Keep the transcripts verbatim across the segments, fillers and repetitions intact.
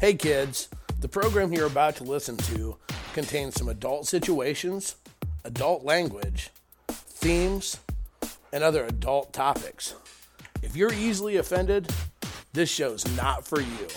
Hey kids, the program you're about to listen to contains some adult situations, adult language, themes, and other adult topics. If you're easily offended, this show's not for you.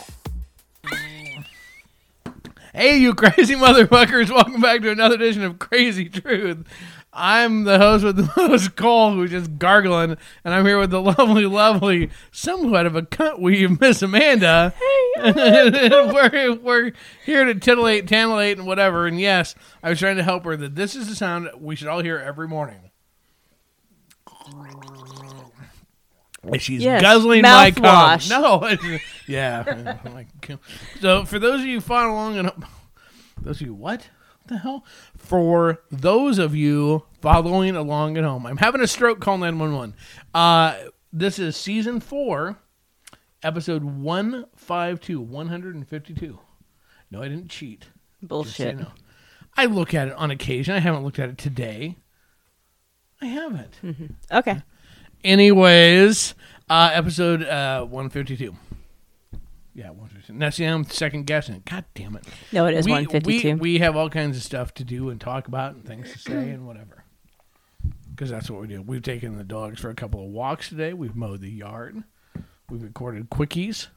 Hey, you crazy motherfuckers. Welcome back to another edition of Crazy Truth. I'm the host with the most Cole, who's just gargling, and I'm here with the lovely, lovely, somewhat of a cunt weave, Miss Amanda. Hey, we're, we're here to titillate, tantillate, and whatever, and yes, I was trying to help her that this is the sound we should all hear every morning. She's yes, guzzling my cum. No, yeah. So for those of you following along, and those of you what? What the hell? For those of you following along at home, I'm having a stroke. Call nine one one. Uh, this is season four, episode one fifty-two, one fifty-two. No, I didn't cheat. Bullshit. So you know. I look at it on occasion. I haven't looked at it today. I haven't. Mm-hmm. Okay. Anyways, uh, episode uh, one fifty-two. Yeah, one fifty-two. Now, see, I'm second guessing it. God damn it. No, it is we, one fifty-two. We, we have all kinds of stuff to do and talk about and things to say and whatever. Because that's what we do. We've taken the dogs for a couple of walks today. We've mowed the yard. We've recorded quickies.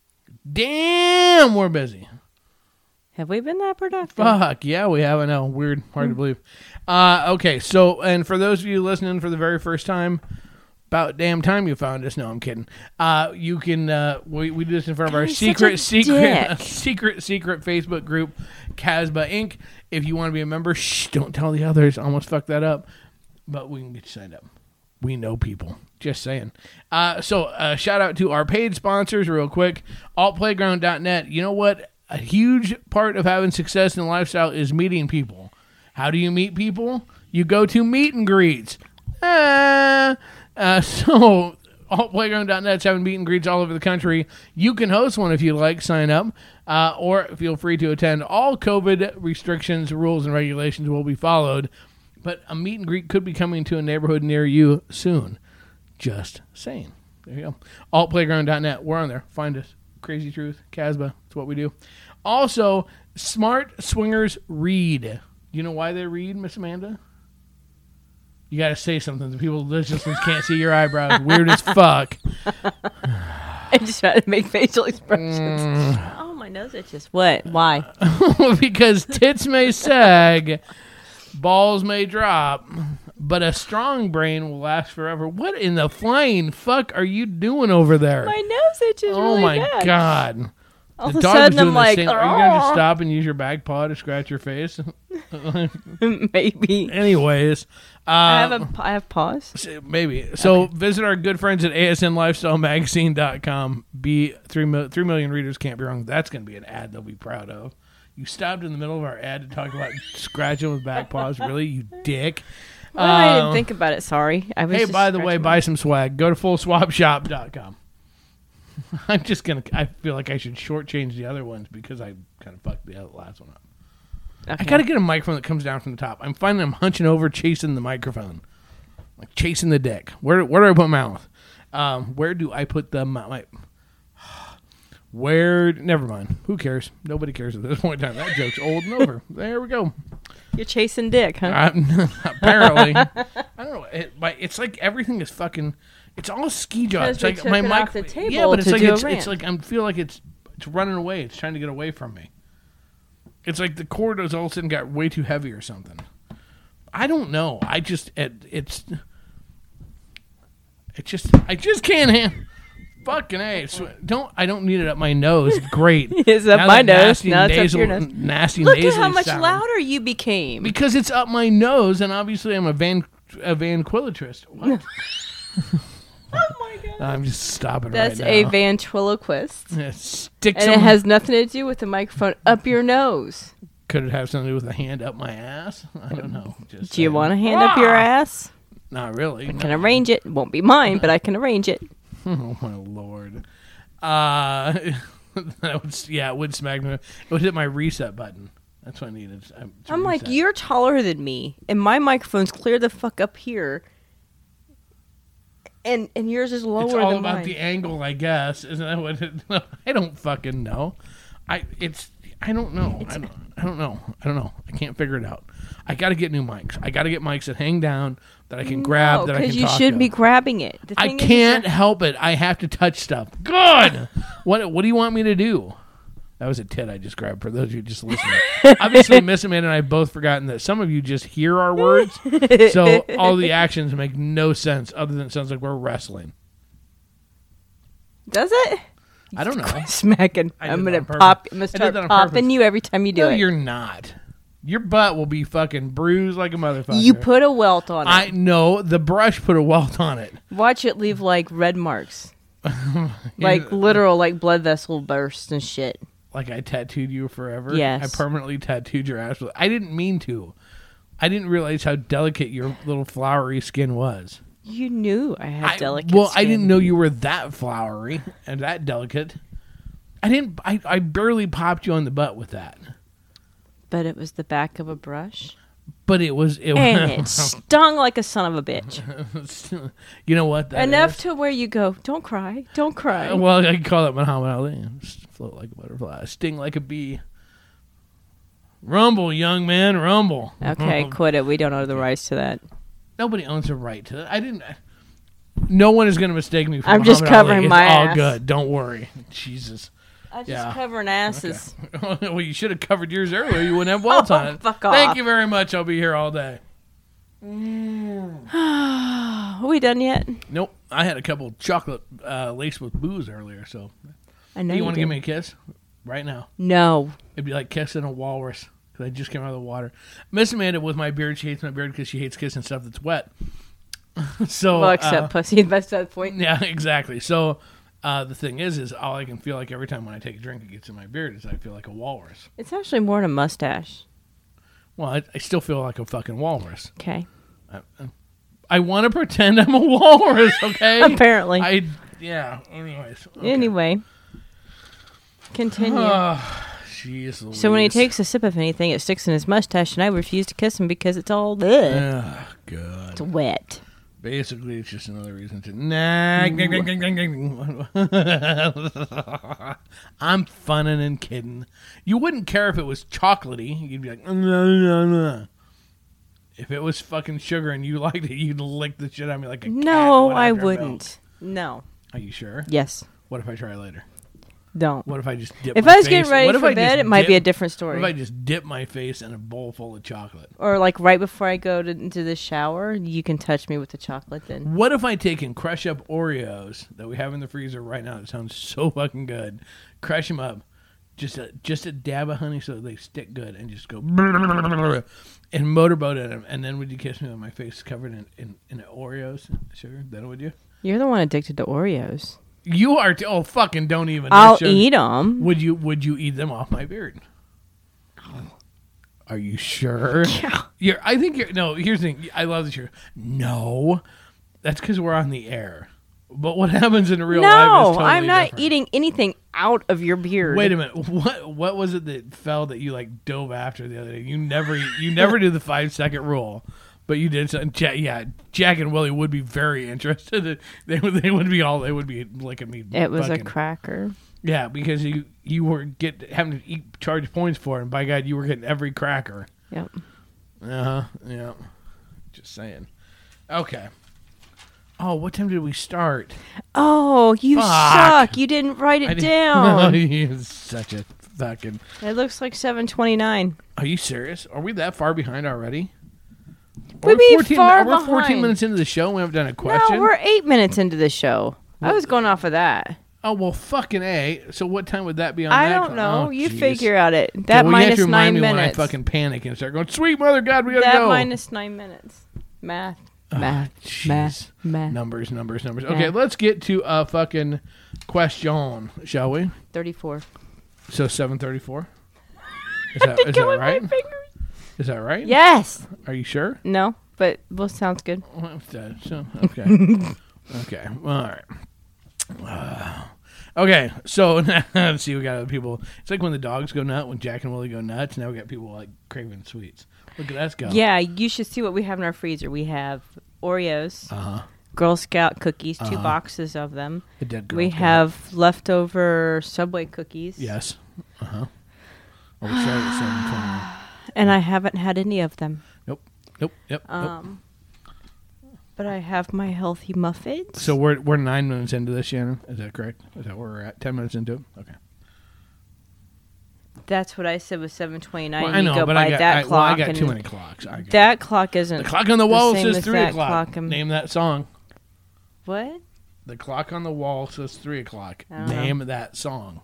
Damn, we're busy. Have we been that productive? Fuck, yeah, we have. I know. Weird. Hard to believe. Uh, okay, so, and for those of you listening for the very first time, about damn time you found us. No, I'm kidding. Uh, you can, uh, we, we do this in front of our He's secret, secret, dick. secret, secret Facebook group, Casbah Incorporated. If you want to be a member, shh, don't tell the others. Almost fucked that up. But we can get you signed up. We know people. Just saying. Uh, so, uh, shout out to our paid sponsors real quick. alt playground dot net. You know what? A huge part of having success in lifestyle is meeting people. How do you meet people? You go to meet and greets. Ah. Uh, so, alt playground dot net's having meet and greets all over the country. You can host one if you like, sign up, uh, or feel free to attend. All COVID restrictions, rules, and regulations will be followed, but a meet and greet could be coming to a neighborhood near you soon. Just saying. There you go. alt playground dot net. We're on there. Find us. Crazy Truth, Casbah. That's what we do. Also, Smart Swingers read. You know why they read, Miss Amanda? You got to say something. The people listening can't see your eyebrows. Weird as fuck. I just try to make facial expressions. Mm. Oh, my nose itches. What? Why? Because tits may sag, balls may drop, but a strong brain will last forever. What in the flying fuck are you doing over there? My nose itches. Oh really my bad. God. All the of a dog sudden, was doing I'm the like, same. Are you going to just stop and use your back paw to scratch your face? Maybe. Anyways. Uh, I have a, I have paws. Maybe. So okay. Visit our good friends at A S N lifestyle magazine dot com. Be three, mil, three million readers can't be wrong. That's going to be an ad they'll be proud of. You stopped in the middle of our ad to talk about scratching with back paws. Really, you dick. Well, uh, I didn't think about it. Sorry. I was hey, just by the way, my... buy some swag. Go to full swap shop dot com. I'm just going to, I feel like I should shortchange the other ones because I kind of fucked the other last one up. Okay. I got to get a microphone that comes down from the top. I'm finding I'm hunching over chasing the microphone. Like chasing the dick. Where where do I put my mouth? Um, where do I put the my, where? Never mind. Who cares? Nobody cares at this point in time. That joke's old and over. There we go. You're chasing dick, huh? I, apparently. I don't know. It, it's like everything is fucking. It's all ski jaw. It's like my mic. Yeah, but it's like it's, it's like I feel like it's it's running away. It's trying to get away from me. It's like the cord has all of a sudden got way too heavy or something. I don't know. I just it, it's it just I just can't handle. Fucking A. So don't I don't need it up my nose. Great. It's up now my nose. Nasty Now nasal, it's up your nose. Nasty Look at how much sound. louder you became. Because it's up my nose, and obviously I'm a van a vanquillatrist. What? Oh my God. I'm just stopping That's right now. That's a ventriloquist. Yeah, stick and some, it has nothing to do with the microphone up your nose. Could it have something to do with a hand up my ass? I don't know. Just do you saying. want a hand ah! up your ass? Not really. I no. can arrange it. It won't be mine, but I can arrange it. Oh my Lord. Uh, that would, yeah, it would smack me. It would hit my reset button. That's what I needed. I'm reset. Like, you're taller than me, and my microphone's clear the fuck up here. And and yours is lower than mine. It's all about the angle, I guess. Isn't that what it, I don't fucking know. I it's I don't know. I don't, I don't know. I don't know. I can't figure it out. I got to get new mics. I got to get mics that hang down that I can grab no, that I can because you talk should to. be grabbing it. The I thing is, can't is help it. I have to touch stuff. Good. what What do you want me to do? That was a tit I just grabbed for those of you just listening. Obviously, Miss Amanda and I have both forgotten that some of you just hear our words, so all the actions make no sense other than it sounds like we're wrestling. Does it? I don't know. Smacking. I did I'm that gonna on purpose. pop. I'm gonna I did start that on popping purpose. you every time you do No, it. you're not. Your butt will be fucking bruised like a motherfucker. You put a welt on it. I know the brush put a welt on it. Watch it leave like red marks, like literal like blood vessel bursts and shit. Like I tattooed you forever. Yes. I permanently tattooed your ass. I didn't mean to. I didn't realize how delicate your little flowery skin was. You knew I had I- delicate. Well, skin. I didn't know you were that flowery and that delicate. I didn't. I, I barely popped you on the butt with that. But it was the back of a brush, But it was. It and it was. stung like a son of a bitch. You know what? That Enough is? to where you go, don't cry, don't cry. Uh, Well, I can call it Muhammad Ali. Just float like a butterfly, sting like a bee. Rumble, young man, rumble. Okay, quit it. We don't owe the rights to that. Nobody owns a right to that. I didn't. No one is going to mistake me for I'm just Muhammad covering Ali. It's my all ass. good. Don't worry. Jesus. I just Yeah. covering asses. Well, you should have covered yours earlier. You wouldn't have welts Oh, on it. fuck off. Thank you very much. I'll be here all day. Are we done yet? Nope. I had a couple chocolate uh, laced with booze earlier. So, I know you, you want to did. give me a kiss right now? No. It'd be like kissing a walrus because I just came out of the water. Miss Amanda with my beard. She hates my beard because she hates kissing stuff that's wet. so, Well, except uh, pussy. That's that point. yeah, exactly. So. Uh, the thing is, is all I can feel like every time when I take a drink, it gets in my beard, is I feel like a walrus. It's actually more than a mustache. Well, I, I still feel like a fucking walrus. Okay. I, I want to pretend I'm a walrus, okay? Apparently. I yeah. Anyways. Okay. Anyway. Continue. Oh, jeez Louise. So when he takes a sip of anything, it sticks in his mustache, and I refuse to kiss him because it's all ugh. Oh, God. It's wet. Basically, it's just another reason to nag. I'm funning and kidding. You wouldn't care if it was chocolatey. You'd be like, "Mm, nah, nah, nah." If it was fucking sugar and you liked it, you'd lick the shit out of me like a cat. No, going I after a wouldn't. No. milk. Are you sure? Yes. What if I try later? Don't. What if I just dip If my I was face- getting ready what if for I bed, just it might dip- be a different What story. if I just dip my face in a bowl full of chocolate? Or like right before I go to, into the shower, you can touch me with the chocolate then. What if I take and crush up Oreos that we have in the freezer right now? That sounds so fucking good. Crush them up, just a just a dab of honey so they stick good, and just go and motorboat at them. And then would you kiss me with my face covered in in, in Oreos sugar? Then would you? You're the one addicted to Oreos. You are. T- oh fucking! Don't even. I'll Sugar. eat them. Would you? Would you eat them off my beard? Are you sure? Yeah. You're. I think you're. No. Here's the thing. I love that you're. No, that's because we're on the air. But what happens in real life is No, totally I'm not different. eating anything out of your beard. Wait a minute. What what was it that fell that you like dove after the other day? You never you never did the five second rule, but you did something. Ja- yeah, Jack and Willie would be very interested. They would they would be all they would be licking me. It was fucking- a cracker. Yeah, because you you were get having to eat charge points for it, and by God, you were getting every cracker. Yep. Uh huh. Yeah. Just saying. Okay. Oh, what time did we start? Oh, you Fuck. suck. You didn't write it I didn't- down. You're such a fucking. It looks like seven twenty-nine. Are you serious? Are we that far behind already? What We're do you mean fourteen, far we're fourteen behind? minutes into the show. We haven't done a question. No, we're eight minutes into the show. I was going off of that. Oh well, fucking a. So what time would that be on? I that don't call? know. Oh, you geez. figure out it. Okay, That well, you have minus to remind nine me minutes. when I fucking panic and start going, "Sweet mother God, we gotta that go." minus nine minutes. Math. Math. jeez. math. Math. Numbers, numbers, numbers. Okay, Yeah. let's get to a fucking question, shall we? thirty-four. So seven thirty-four. Is that, is that Killing right? my fingers. Is that right? Yes. Are you sure? No, but well, sounds good. Well, if that- so, okay. Okay. All right. Uh, okay. So let's see. We got other people. It's like when the dogs go nuts. When Jack and Willie go nuts. Now we got people like craving sweets. Look at us go. Yeah, you should see what we have in our freezer. We have Oreos, Uh huh. Girl Scout cookies, two Uh-huh. boxes of them. A dead Girl We Scout. have leftover Subway cookies. Yes. Uh huh. Or we started at seven twenty. And I haven't had any of them. Nope. Nope. Yep. nope. Um, but I have my healthy muffins. So we're we're nine minutes into this, Shannon. Is that correct? Is that where we're at? Ten minutes into it. Okay. That's what I said was seven twenty-nine. Well, you I know, go but by I got that I, clock. well, I got and too many clocks. I got that clock isn't. the clock on the wall same says as three that o'clock. clock and- Name that song. What? The clock on the wall says three o'clock. I don't know. Name that song.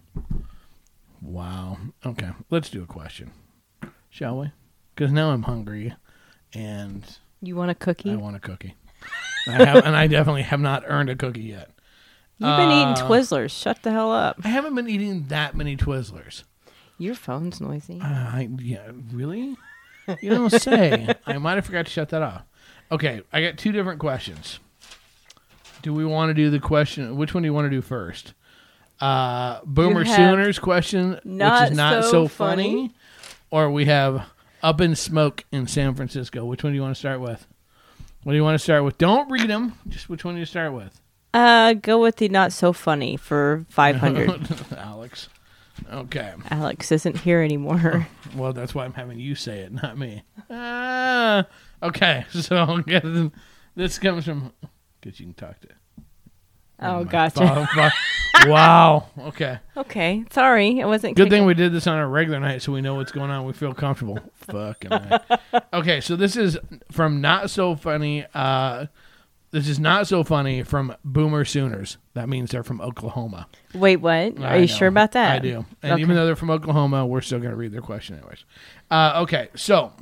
Wow. Okay. Let's do a question, shall we? Because now I'm hungry, and You want a cookie? I want a cookie. I have, and I definitely have not earned a cookie yet. You've been eating Uh, Twizzlers. Shut the hell up. I haven't been eating that many Twizzlers. Your phone's noisy. Uh, I, yeah, really? You don't say. I might have forgot to shut that off. Okay, I got two different questions. Do we want to do the question? Which one do you want to do first? Uh, Boomer have Sooners question, Not which is not So so, funny. Funny. Or we have Up in Smoke in San Francisco. Which one do you want to start with? What do you want to start with? Don't read them. Just which one do you start with? Uh, go with the not so funny for five hundred. Alex. Okay. Alex isn't here anymore. Well, that's why I'm having you say it, not me. Ah, okay, so this comes from because you can talk to. Oh, my gotcha. phone, phone. Wow. Okay. Okay, sorry, I wasn't. Good thing kicking- we did this on a regular night, so we know what's going on. We feel comfortable. Fucking right. Okay, so this is from Not So Funny. Uh, this is Not So Funny from Boomer Sooners. That means they're from Oklahoma. Wait, what? Are I you know. sure about that? I do. And Okay. even though they're from Oklahoma, we're still going to read their question anyways. Uh, okay, so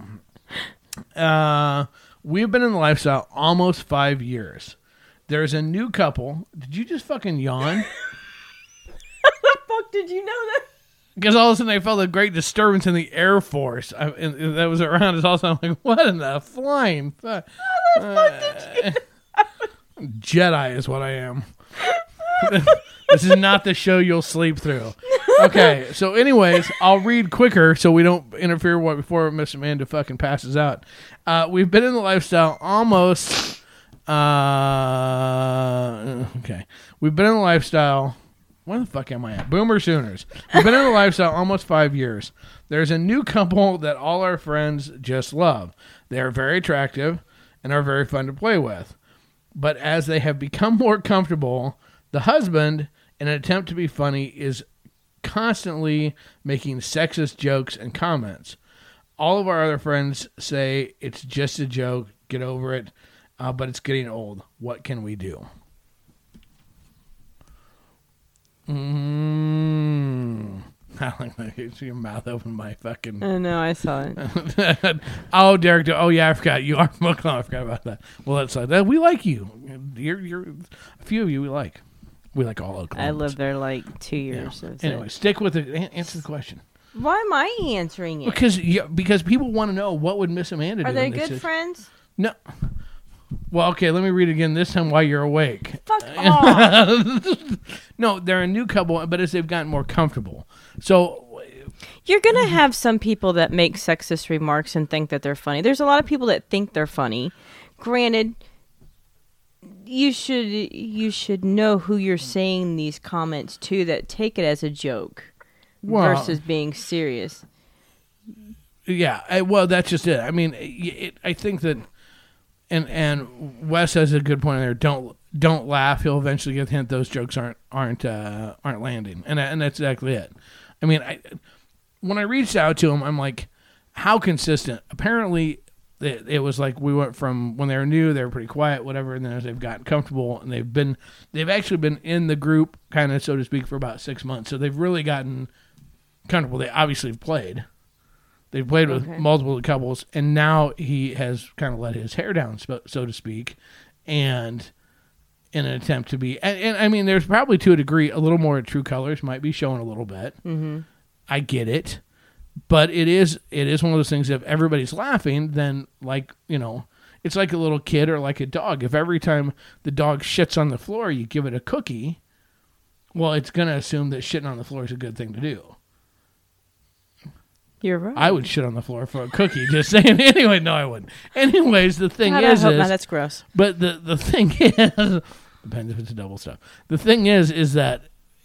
uh, we've been in the lifestyle almost five years. There's a new couple. Did you just fucking yawn? Fuck, did you know that? Because all of a sudden I felt a great disturbance in the Air Force I, and, and that was around us. Also, I'm like, what in the flying fuck? Uh, Jedi is what I am. This is not the show you'll sleep through. Okay, so anyways, I'll read quicker so we don't interfere what before Miss Amanda fucking passes out. Uh, we've been in the lifestyle almost. Uh, okay, we've been in the lifestyle. Where the fuck am I at? Boomer Sooners. We've been in the lifestyle almost five years. There's a new couple that all our friends just love. They are very attractive and are very fun to play with. But as they have become more comfortable, the husband, in an attempt to be funny, is constantly making sexist jokes and comments. All of our other friends say it's just a joke, get over it, uh, but it's getting old. What can we do? Mm. I like that. It's your mouth open, my fucking. I know, I saw it. Oh, Derek. Oh, yeah, I forgot. You are from Oklahoma. I forgot about that. Well, that's like that. We like you. You're, you're a few of you we like. We like all Oklahoma. I lived there like two years. Yeah. So that's Anyway, it. stick with it. An- Answer the question. Why am I answering it? Because you, because people want to know what would Miss Amanda do. Are they in this good situ- friends? No. Well, okay. Let me read it again. This time, while you're awake. Fuck off. No, they're a new couple, but as they've gotten more comfortable. So You're going to have some people that make sexist remarks and think that they're funny. There's a lot of people that think they're funny. Granted, you should you should know who you're saying these comments to that take it as a joke Well- versus being serious. yeah, I, well, that's just it. I mean, it, it, I think that, and and Wes has a good point there. Don't don't laugh. He'll eventually get the hint those jokes aren't aren't uh, aren't landing, and and that's exactly it. I mean, I when I reached out to him, I'm like, how consistent? Apparently, it, it was like we went from when they were new, they were pretty quiet, whatever, and then as they've gotten comfortable, and they've been they've actually been in the group, kind of so to speak, for about six months. So they've really gotten comfortable. They obviously have played. They've played with Okay. multiple couples, and now he has kind of let his hair down, so so to speak, and in an attempt to be, and, and I mean, there's probably to a degree a little more true colors might be showing a little bit. Mm-hmm. I get it, but it is it is one of those things. If everybody's laughing, then like you know, it's like a little kid or like a dog. If every time the dog shits on the floor, you give it a cookie, well, it's gonna assume that shitting on the floor is a good thing to do. You're right. I would shit on the floor for a cookie. Just saying. Anyway, no, I wouldn't. Anyways, the thing God, is, I hope is not. That's gross. But the the thing is, depends if it's a double stuff. The thing is, is that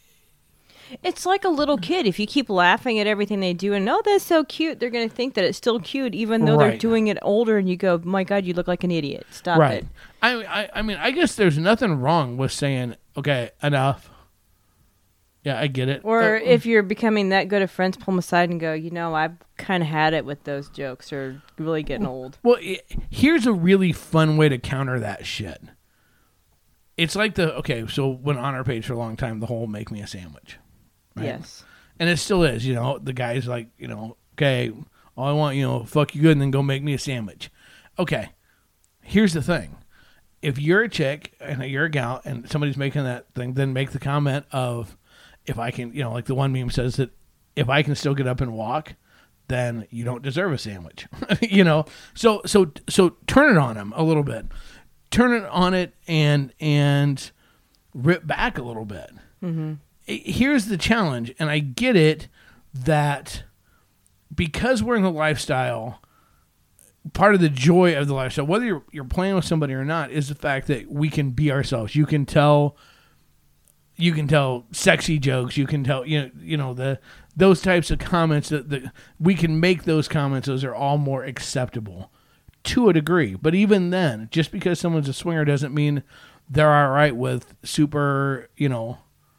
it's like a little kid. If you keep laughing at everything they do and, oh, that's so cute, they're going to think that it's still cute, even though Right. they're doing it older, and you go, my God, you look like an idiot. Stop right. it. I, I I mean, I guess there's nothing wrong with saying, okay, enough. Yeah, I get it. Or Uh, if you're becoming that good of friends, pull them aside and go, you know, I've kind of had it with those jokes, or really getting old. Well, it, here's a really fun way to counter that shit. It's like the, okay, so went on our page for a long time, the whole make me a sandwich. Right? Yes. And it still is, you know, the guy's like, you know, okay, all I want, you know, fuck you good and then go make me a sandwich. Okay, here's the thing. If you're a chick and you're a gal and somebody's making that thing, then make the comment of, if I can, you know, like the one meme says that if I can still get up and walk, then you don't deserve a sandwich. You know, so so so turn it on him a little bit, turn it on it and and rip back a little bit. Mm-hmm. Here's the challenge, and I get it that because we're in the lifestyle, part of the joy of the lifestyle, whether you're you're playing with somebody or not, is the fact that we can be ourselves. You can tell. You can tell sexy jokes. You can tell, you know, you know the those types of comments that the, we can make those comments. Those are all more acceptable to a degree. But even then, just because someone's a swinger doesn't mean they're all right with super, you know,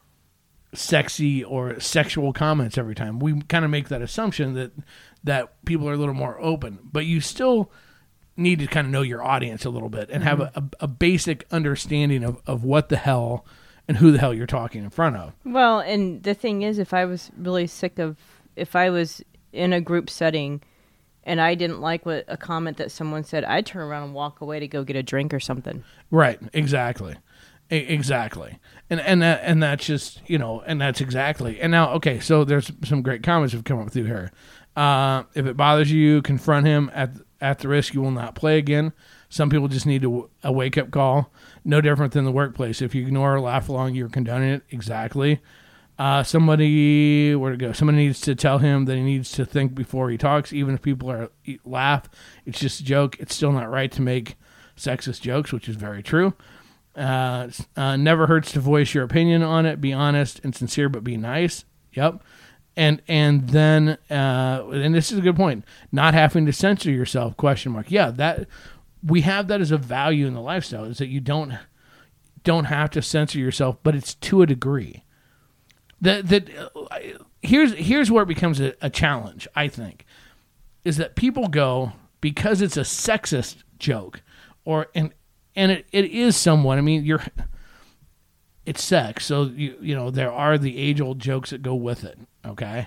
sexy or sexual comments every time. We kind of make that assumption that that people are a little more open. But you still need to kind of know your audience a little bit and have a, a, a basic understanding of, of what the hell and who the hell you're talking in front of. Well, and the thing is, if I was really sick of, if I was in a group setting and I didn't like what a comment that someone said, I'd turn around and walk away to go get a drink or something. Right, exactly. E- exactly. And and that and that's just, you know, and that's exactly. And now, okay, so there's some great comments that have come up through here. Uh, if it bothers you, confront him at at the risk you will not play again. Some people just need to, a wake-up call. No different than the workplace. If you ignore or laugh along, you're condoning it. Exactly. Uh, somebody, where to go? Somebody needs to tell him that he needs to think before he talks. Even if people are laugh, it's just a joke. It's still not right to make sexist jokes, which is very true. Uh, uh, never hurts to voice your opinion on it. Be honest and sincere, but be nice. Yep. And and then, uh, and this is a good point, not having to censor yourself, question mark. Yeah, that we have that as a value in the lifestyle, is that you don't don't have to censor yourself, but it's to a degree. That that uh, here's here's where it becomes a, a challenge, I think, is that people go, because it's a sexist joke, or and and it, it is somewhat. I mean, you're it's sex, so you you know there are the age old jokes that go with it. Okay.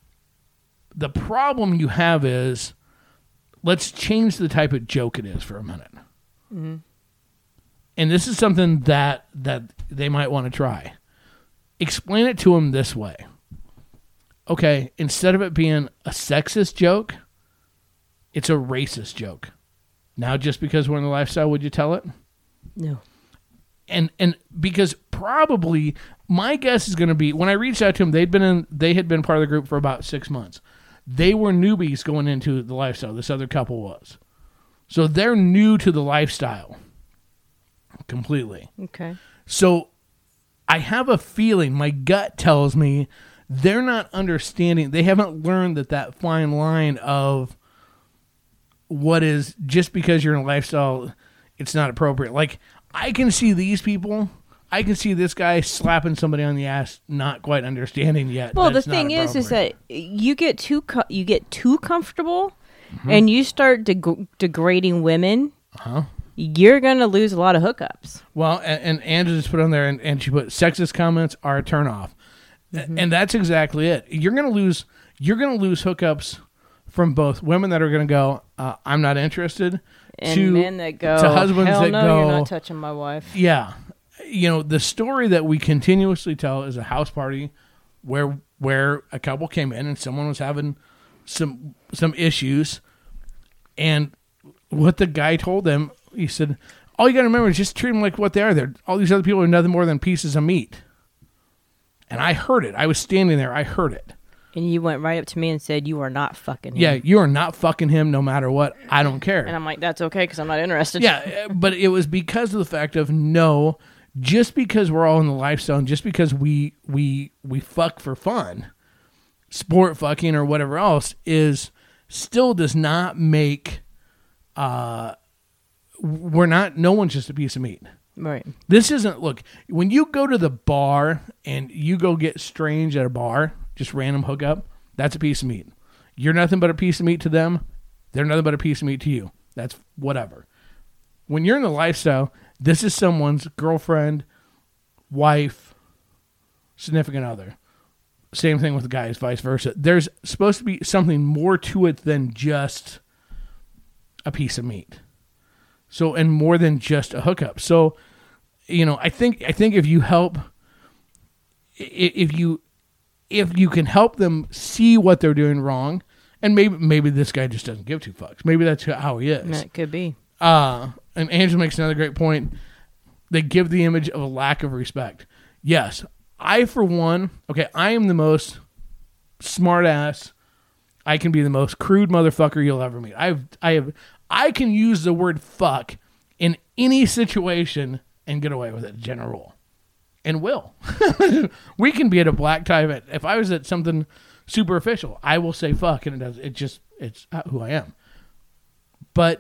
The problem you have is, let's change the type of joke it is for a minute. Mm-hmm. And this is something that that they might want to try. Explain it to them this way. Okay, instead of it being a sexist joke, it's a racist joke. Now, just because we're in the lifestyle, would you tell it? No. And and because probably my guess is going to be, when I reached out to them, they'd been in, they had been part of the group for about six months. They were newbies going into the lifestyle. This other couple was, so they're new to the lifestyle completely. Okay. So I have a feeling, my gut tells me, they're not understanding. They haven't learned that that fine line of what is, just because you're in a lifestyle, it's not appropriate. Like, I can see these people, I can see this guy slapping somebody on the ass, not quite understanding yet. Well, the thing is, is that you get too co- you get too comfortable, mm-hmm. and you start deg- degrading women. Uh-huh. You're gonna lose a lot of hookups. Well, and, and Angela just put on there, and, and she put, sexist comments are a turnoff, mm-hmm. and that's exactly it. You're gonna lose. You're gonna lose hookups from both women that are gonna go, uh, I'm not interested, and to men that go, to husbands hell that no, go, you're not touching my wife. Yeah. You know, the story that we continuously tell is a house party where where a couple came in and someone was having some some issues, and what the guy told them, he said, all you got to remember is just treat them like what they are. They're, all these other people are nothing more than pieces of meat. And I heard it. I was standing there. I heard it. And you went right up to me and said, you are not fucking him. Yeah, you are not fucking him no matter what. I don't care. And I'm like, that's okay because I'm not interested. Yeah, but it was because of the fact of no, just because we're all in the lifestyle, and just because we we we fuck for fun, sport fucking or whatever else, is still does not make. Uh, we're not. No one's just a piece of meat. Right. This isn't. Look, when you go to the bar and you go get strange at a bar, just random hookup, that's a piece of meat. You're nothing but a piece of meat to them. They're nothing but a piece of meat to you. That's whatever. When you're in the lifestyle, this is someone's girlfriend, wife, significant other. Same thing with the guys, vice versa. There's supposed to be something more to it than just a piece of meat. So, and more than just a hookup. So, you know, I think I think if you help, if you if you can help them see what they're doing wrong, and maybe maybe this guy just doesn't give two fucks. Maybe that's how he is. That could be. Uh, and Angela makes another great point. They give the image of a lack of respect. Yes, I for one, okay, I am the most smart ass. I can be the most crude motherfucker you'll ever meet. I've I have I can use the word fuck in any situation and get away with it, general rule. And will. We can be at a black tie event. If I was at something super official, I will say fuck, and it does. It just it's who I am. But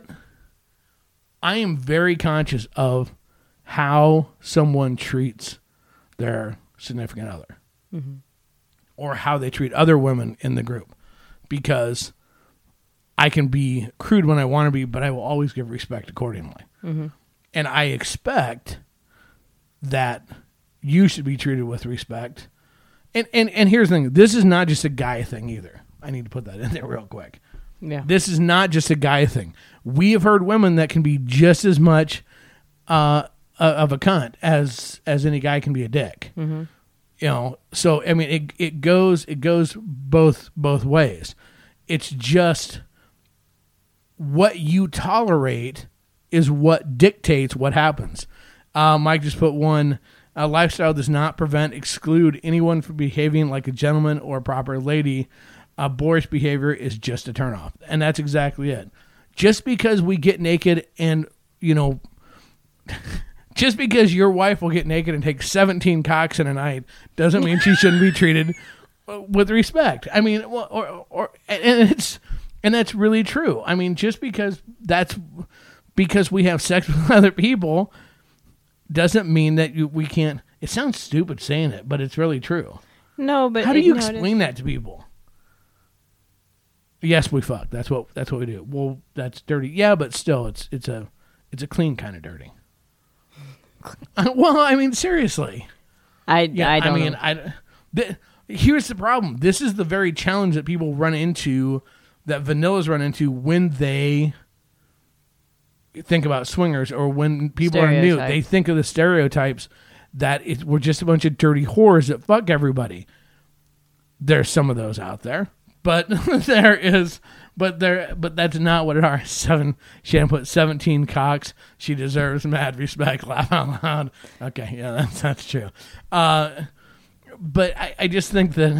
I am very conscious of how someone treats their significant other, mm-hmm. or how they treat other women in the group, because I can be crude when I want to be, but I will always give respect accordingly. Mm-hmm. And I expect that you should be treated with respect. And, and and here's the thing. This is not just a guy thing either. I need to put that in there real quick. Yeah. This is not just a guy thing. We have heard women that can be just as much uh, of a cunt as as any guy can be a dick. Mm-hmm. You know, so I mean, it it goes it goes both both ways. It's just what you tolerate is what dictates what happens. Uh, Mike just put one. A lifestyle does not prevent, exclude anyone from behaving like a gentleman or a proper lady. Uh, boorish behavior is just a turnoff. And that's exactly it. Just because we get naked and, you know, just because your wife will get naked and take seventeen cocks in a night doesn't mean she shouldn't be treated with respect. I mean, or, or, or and it's, and that's really true. I mean, just because that's because we have sex with other people doesn't mean that you, we can't. It sounds stupid saying it, but it's really true. No, but how do it, you no, explain that to people? Yes, we fuck. That's what that's what we do. Well, that's dirty. Yeah, but still, it's it's a it's a clean kind of dirty. Well, I mean, seriously. I yeah, I don't. I mean, know. I. The, here's the problem. This is the very challenge that people run into, that vanillas run into when they think about swingers, or when people are new. They think of the stereotypes that it, we're just a bunch of dirty whores that fuck everybody. There's some of those out there. But there is, but there, but that's not what it are. Seven. She had put seventeen cocks. She deserves mad respect. Laugh out loud. Okay, yeah, that's that's true. Uh, but I, I just think that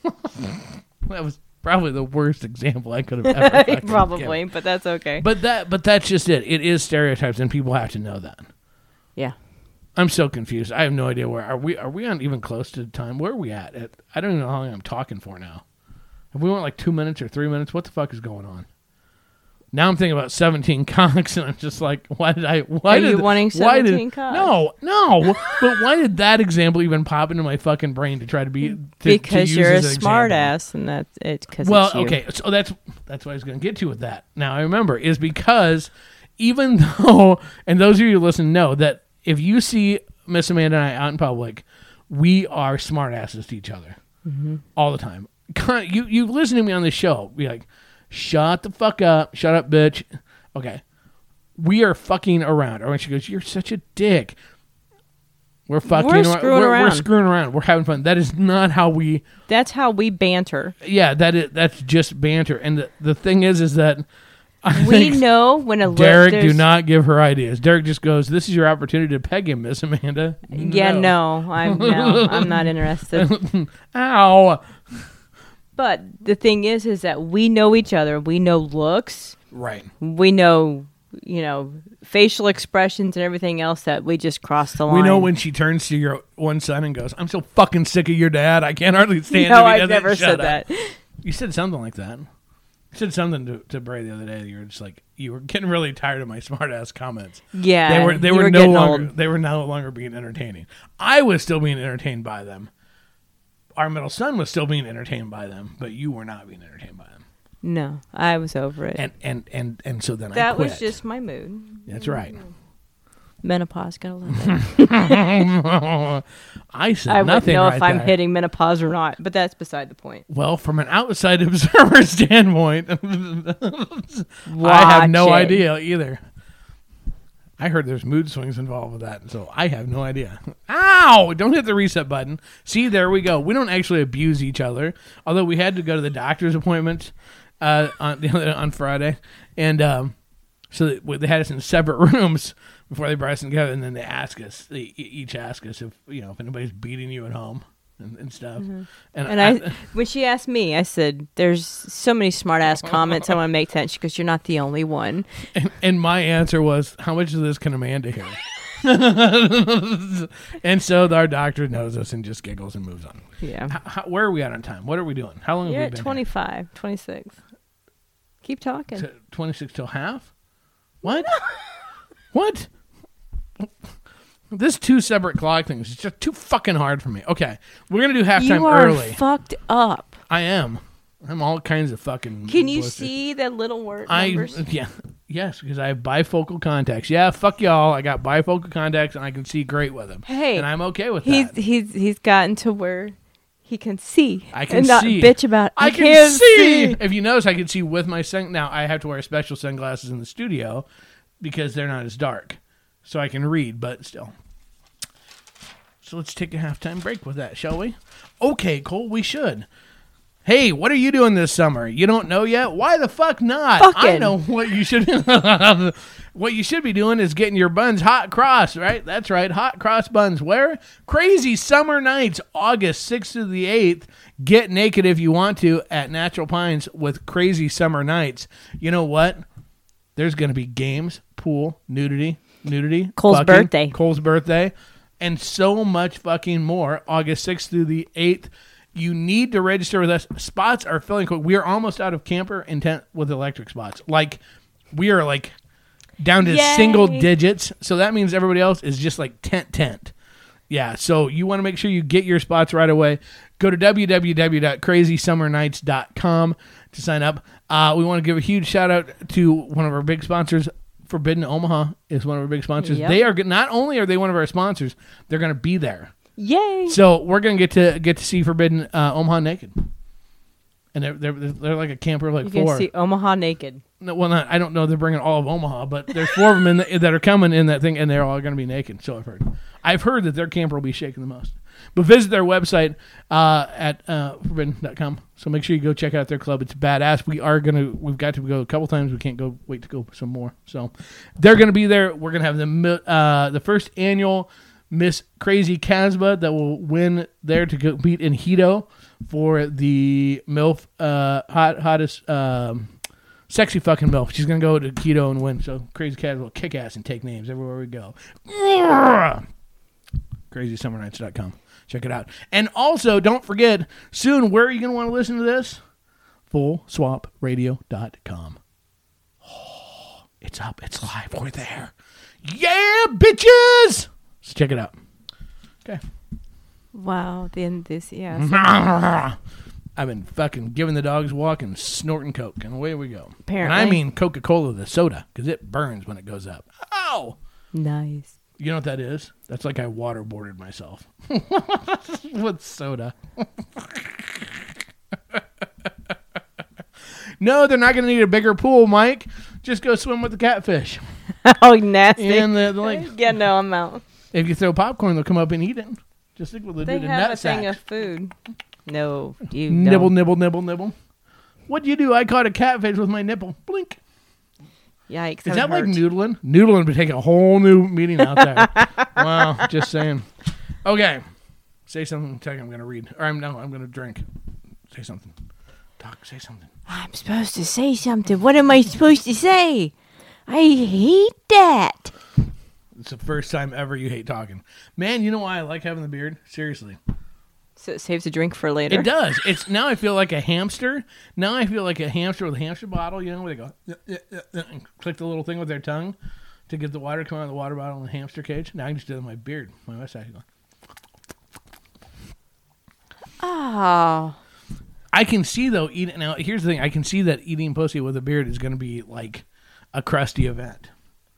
that was probably the worst example I could have ever. Probably, given. But that's okay. But that, but that's just it. It is stereotypes, and people have to know that. Yeah. I'm so confused. I have no idea where are we. Are we on even close to the time? Where are we at? at I don't even know how long I'm talking for now. If we went like two minutes or three minutes, what the fuck is going on? Now I'm thinking about seventeen cocks, and I'm just like, why did I? Why Are did, you wanting why seventeen did, cocks? No, no. But why did that example even pop into my fucking brain to try to be? To, because to you're a use smart example? ass, and that's it. Because well, it's you. okay, so that's that's what I was going to get to with that. Now I remember is because even though, and those of you who listen know that if you see Miss Amanda and I out in public, we are smart asses to each other mm-hmm. all the time. You you listen to me on the show, be like, shut the fuck up, shut up, bitch. Okay, we are fucking around. Or when she goes, you're such a dick. We're fucking we're around. Screwing we're, around. We're screwing around. We're having fun. That is not how we. That's how we banter. Yeah, that is that's just banter. And the, the thing is, is that I we know when a Derek look, do not give her ideas. Derek just goes, "This is your opportunity to peg him, Miss Amanda." Yeah, no, no I'm no, I'm not interested. Ow. But the thing is, is that we know each other. We know looks. Right. We know, you know, facial expressions and everything else that we just crossed the line. We know when she turns to your one son and goes, "I'm so fucking sick of your dad. I can't hardly stand no, him. He I've doesn't never shut said up." that. You said something like that. You said something to, to Bray the other day. You were just like, you were getting really tired of my smart ass comments. Yeah, They were they you were, were no getting longer old. they were no longer being entertaining. I was still being entertained by them. Our middle son was still being entertained by them, but you were not being entertained by them. No, I was over it. And and and, and so then I that quit. was just my mood. That's right. Menopause, gotta love it. I said I wouldn't nothing know right if I'm there. hitting menopause or not, but that's beside the point. Well, from an outside observer standpoint, I have no Watch it. idea either. I heard there's mood swings involved with that, so I have no idea. Ow! Don't hit the reset button. See, there we go. We don't actually abuse each other, although we had to go to the doctor's appointments uh, on the other, on Friday, and um, so they they had us in separate rooms before they brought us together, and then they asked us, they e- each ask us if you know if anybody's beating you at home and, and stuff. Mm-hmm. And, And I, when she asked me, I said, "There's so many smart ass comments I want to make to that." She goes, "You're not the only one." And, and my answer was, how much of this can Amanda hear? And so our doctor knows us and just giggles and moves on. Yeah, How, how, where are we at on time? What are we doing? How long you're have we at been twenty-five, twenty-six. Keep talking. here? twenty-six till half? What? What? This two separate clock things is just too fucking hard for me. Okay, we're going to do halftime You are early. fucked up. I am. I'm all kinds of fucking Can you blistered. see the little word I numbers? yeah yes because I have bifocal contacts. Yeah, fuck y'all. I got bifocal contacts and I can see great with them. Hey, and I'm okay with he's that. he's he's gotten to where he can see. I can and not see. bitch about. I, I, can can't see. If you notice, I can see with my sun. Now I have to wear special sunglasses in the studio because they're not as dark, so I can read. But still. So let's take a halftime break with that, shall we? Okay, Cole, we should. Hey, what are you doing this summer? You don't know yet? Why the fuck not? Fucking. I know what you should what you should be doing is getting your buns hot cross, right? That's right, hot cross buns. Where? Crazy Summer Nights, August sixth to the eighth. Get naked if you want to at Natural Pines with Crazy Summer Nights. You know what? There's going to be games, pool, nudity, nudity. Cole's fucking, birthday. Cole's birthday. And so much fucking more. August sixth through the eighth. You need to register with us. Spots are filling quick. We are almost out of camper and tent with electric spots. Like, we are like down to Yay. single digits. So that means everybody else is just like tent tent. Yeah, so you want to make sure you get your spots right away. Go to w w w dot crazy summer nights dot com to sign up. Uh, we want to give a huge shout out to one of our big sponsors. Forbidden Omaha is one of our big sponsors. Yep. They are not only are they one of our sponsors, they're going to be there. Yay! So we're going to get to get to see Forbidden uh, Omaha naked, and they're, they're they're like a camper of like you four. can see Omaha naked. No, well, not I don't know. They're bringing all of Omaha, but there's four of them in the, that are coming in that thing, and they're all going to be naked. So I've heard. I've heard that their camper will be shaking the most. But visit their website uh, at uh, forbidden dot com. So make sure you go check out their club. It's badass. We are gonna. We've got to go a couple times. We can't go. Wait to go some more. So they're gonna be there. We're gonna have the mi- uh, the first annual Miss Crazy Casbah that will win there to compete in Hito for the MILF uh, hot hottest. Um, Sexy fucking MILF. She's going to go to Keto and win. So Crazy Cat will kick ass and take names everywhere we go. crazy summer nights dot com. Check it out. And also, don't forget, soon, where are you going to want to listen to this? full swap radio dot com. Oh, it's up. It's live. We're there. Yeah, bitches! So check it out. Okay. Wow, the enthusiasm. I've been fucking giving the dogs a walk and snorting Coke, and away we go. Apparently. And I mean Coca-Cola, the soda, because it burns when it goes up. Ow! Nice. You know what that is? That's like I waterboarded myself. With soda. No, they're not going to need a bigger pool, Mike. Just go swim with the catfish. Oh, nasty. And the, the like, yeah, no, I'm out. if you throw popcorn, they'll come up and eat it. Just think what they, They do to have a nut thing of sacks. food. No, you Nibble, don't. nibble, nibble, nibble. What'd you do? I caught a catfish with my nipple. Blink. Yikes. Is that like hurt. noodling? Noodling would take a whole new meaning out there. Wow, just saying. Okay. Say something. Tell you I'm going to read. Or I'm no, I'm going to drink. Say something. Talk, say something. I'm supposed to say something. What am I supposed to say? I hate that. It's the first time ever you hate talking. Man, you know why I like having the beard? Seriously. So it saves a drink for later. It does. It's now I feel like a hamster. Now I feel like a hamster with a hamster bottle, you know, where they go "Yeah, yeah, yeah, yeah," and click the little thing with their tongue to get the water coming out of the water bottle in the hamster cage. Now I can just do it with my beard. My mustache. Oh. I can see though eating now. Here's the thing: I can see that eating pussy with a beard is going to be like a crusty event.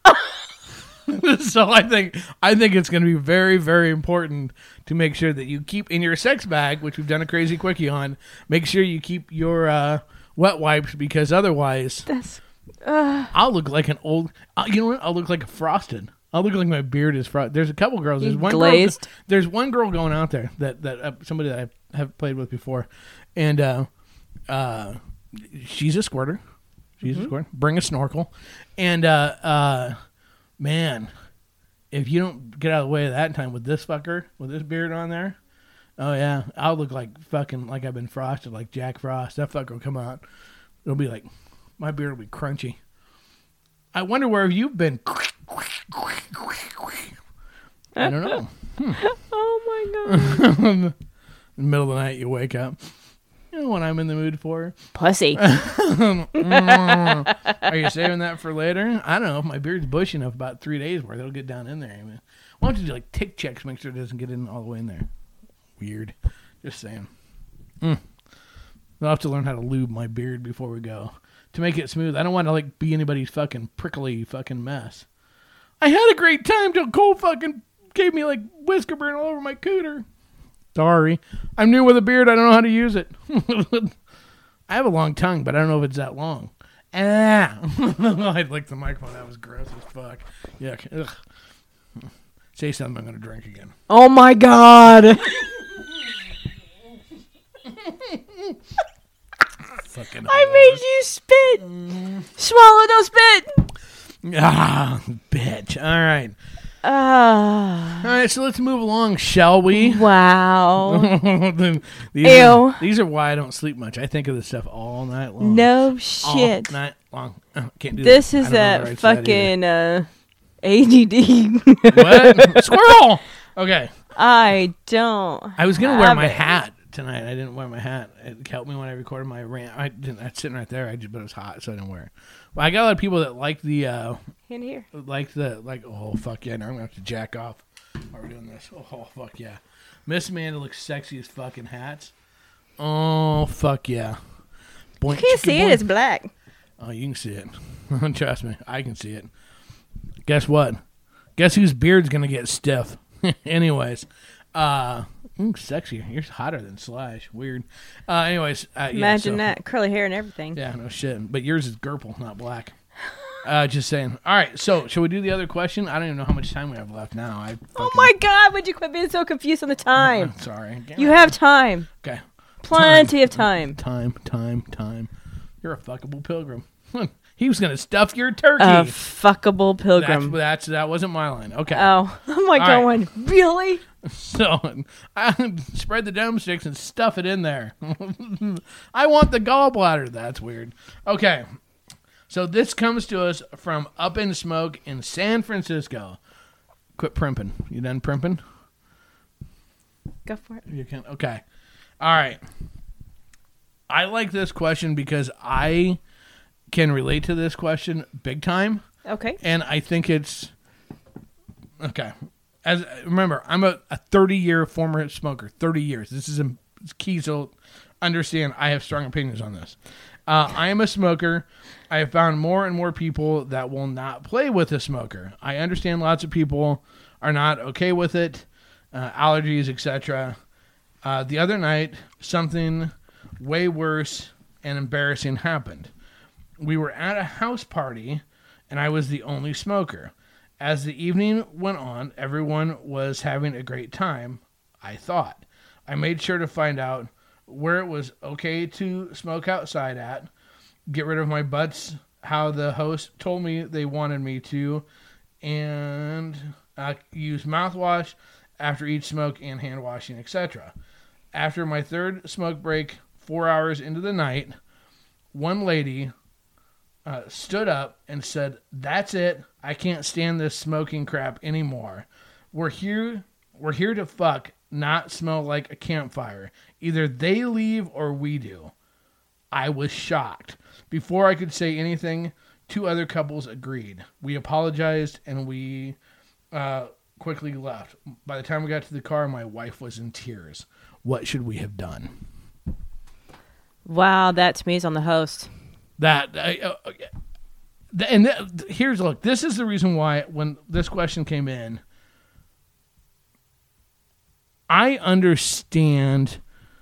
So I think I think it's going to be very very important to make sure that you keep in your sex bag, which we've done a crazy quickie on. Make sure you keep your uh, wet wipes because otherwise, That's. Uh, I'll look like an old. Uh, you know what? I'll look like a frosted. I'll look like my beard is frosted. There's a couple girls. There's one glazed. Girl, there's one girl going out there that that uh, somebody that I have played with before. And uh, uh, she's a squirter. She's mm-hmm. a squirter. Bring a snorkel. And, uh, uh, man, if you don't get out of the way of that in time with this fucker, with this beard on there, oh, yeah, I'll look like fucking, like I've been frosted, like Jack Frost. That fucker will come out. It'll be like, my beard will be crunchy. I wonder where you've been. I don't know. Hmm. Oh, my God. In the middle of the night, you wake up. You know what I'm in the mood for? Pussy. Are you saving that for later? I don't know. If my beard's bushy enough, about three days worth, it'll get down in there. I mean, why don't you do like tick checks, make sure it doesn't get in all the way in there? Weird. Just saying. Mm. I'll have to learn how to lube my beard before we go to make it smooth. I don't want to like be anybody's fucking prickly fucking mess. I had a great time till Cole fucking gave me like whisker burn all over my cooter. Sorry. I'm new with a beard. I don't know how to use it. I have a long tongue, but I don't know if it's that long. Ah. I licked the microphone. That was gross as fuck. Yuck. Ugh. Say something. I'm going to drink again. Oh, my God. Fucking I horse. made you spit. Mm. Swallow, don't spit. Ah, bitch. All right. Uh, All right, so let's move along, shall we? Wow. these, Ew. Are, these are why I don't sleep much. I think of this stuff all night long. No shit. All night long. Oh, can't do this that. is that right fucking uh, A D D. What? Squirrel! Okay. I don't. I was going to wear my it. hat tonight. I didn't wear my hat. It helped me when I recorded my rant. I didn't. That's sitting right there. I just, but it was hot, so I didn't wear it. Well, I got a lot of people that like the... Uh, In here. Like the... like. Oh, fuck yeah. Now I'm going to have to jack off while we're doing this. Oh, fuck yeah. Miss Amanda looks sexy as fucking hats. Oh, fuck yeah. Boink, You can't see boink. it. It's black. Oh, you can see it. Trust me. I can see it. Guess what? Guess whose beard's going to get stiff? Anyways. Uh... Mm, sexier. You're hotter than Slash. Weird. Uh, anyways. Uh, yeah, Imagine so, that. Curly hair and everything. Yeah, no shit. But yours is Gerple, not black. Uh, just saying. All right, so shall we do the other question? I don't even know how much time we have left now. I fucking, Oh my God! Would you quit being so confused on the time? I'm sorry. You have time. Okay. Plenty time. of time. Time, time, time. You're a fuckable pilgrim. He was going to stuff your turkey. A fuckable pilgrim. That's, that's That wasn't my line. Okay. Oh, I'm like All going, right. Really? So, I spread the drumsticks and stuff it in there. I want the gallbladder. That's weird. Okay. So this comes to us from Up in Smoke in San Francisco. Quit primping. You done primping? Go for it. You can. Okay. All right. I like this question because I can relate to this question big time. Okay. And I think it's okay. As remember, I'm a, a thirty year former smoker. thirty years. This is a it's key to understand. I have strong opinions on this. Uh, I am a smoker. I have found more and more people that will not play with a smoker. I understand lots of people are not okay with it, uh, allergies, et cetera. Uh, the other night, something way worse and embarrassing happened. We were at a house party, and I was the only smoker. As the evening went on, everyone was having a great time, I thought. I made sure to find out where it was okay to smoke outside at, get rid of my butts, how the host told me they wanted me to, and uh, use mouthwash after each smoke and hand washing, et cetera. After my third smoke break, four hours into the night, one lady uh, stood up and said, "That's it. I can't stand this smoking crap anymore. We're here. We're here to fuck, not smell like a campfire. Either they leave or we do." I was shocked. Before I could say anything, two other couples agreed. We apologized and we uh, quickly left. By the time we got to the car, my wife was in tears. What should we have done? Wow, that's me on the host. That uh, uh, and th- here's look. This is the reason why when this question came in, I understand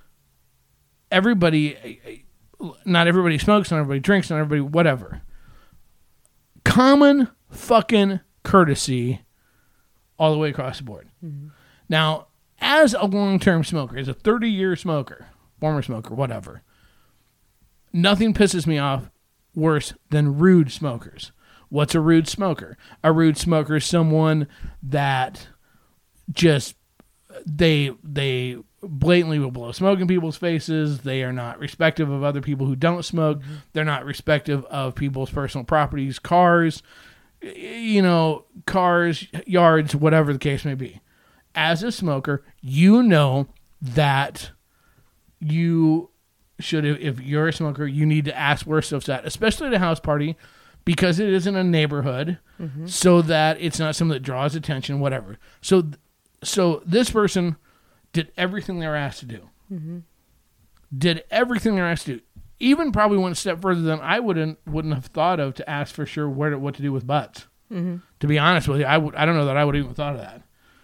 everybody. Not everybody smokes. Not everybody drinks. Not everybody whatever. Common fucking courtesy, all the way across the board. Mm-hmm. Now, as a long-term smoker, as a thirty-year smoker, former smoker, whatever. Nothing pisses me off worse than rude smokers. What's a rude smoker? A rude smoker is someone that just they they blatantly will blow smoke in people's faces. They are not respective of other people who don't smoke. Mm-hmm. They're not respective of people's personal properties, cars, you know, cars, yards, whatever the case may be. As a smoker, you know that you should, if you're a smoker, you need to ask where stuff's at, especially at a house party, because it is in a neighborhood, mm-hmm. so that it's not something that draws attention, whatever. So, so this person did everything they were asked to do. Mm-hmm. Did everything they were asked to do. Even probably went a step further than I wouldn't wouldn't have thought of to ask for sure where to, what to do with butts. Mm-hmm. To be honest with you, I would I don't know that I would even thought of that.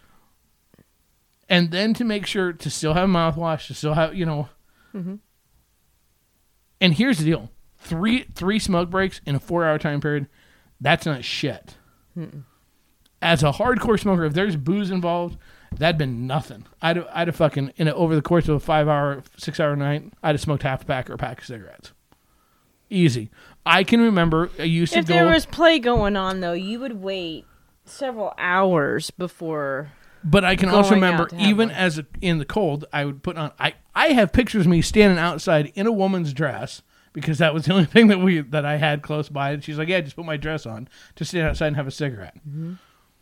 And then to make sure to still have mouthwash, to still have, you know. Mm-hmm. And here's the deal: three three smoke breaks in a four hour time period. That's not shit. Mm-mm. As a hardcore smoker, if there's booze involved, that'd been nothing. I'd have, I'd have fucking, in a, over the course of a five hour, six hour night, I'd have smoked half a pack or a pack of cigarettes. Easy. I can remember I used to if go. If there was play going on, though, you would wait several hours before. But I can also remember, even one. as a, in the cold, I would put on. I, I have pictures of me standing outside in a woman's dress, because that was the only thing that we that I had close by. And she's like, "Yeah, just put my dress on to stand outside and have a cigarette." Mm-hmm.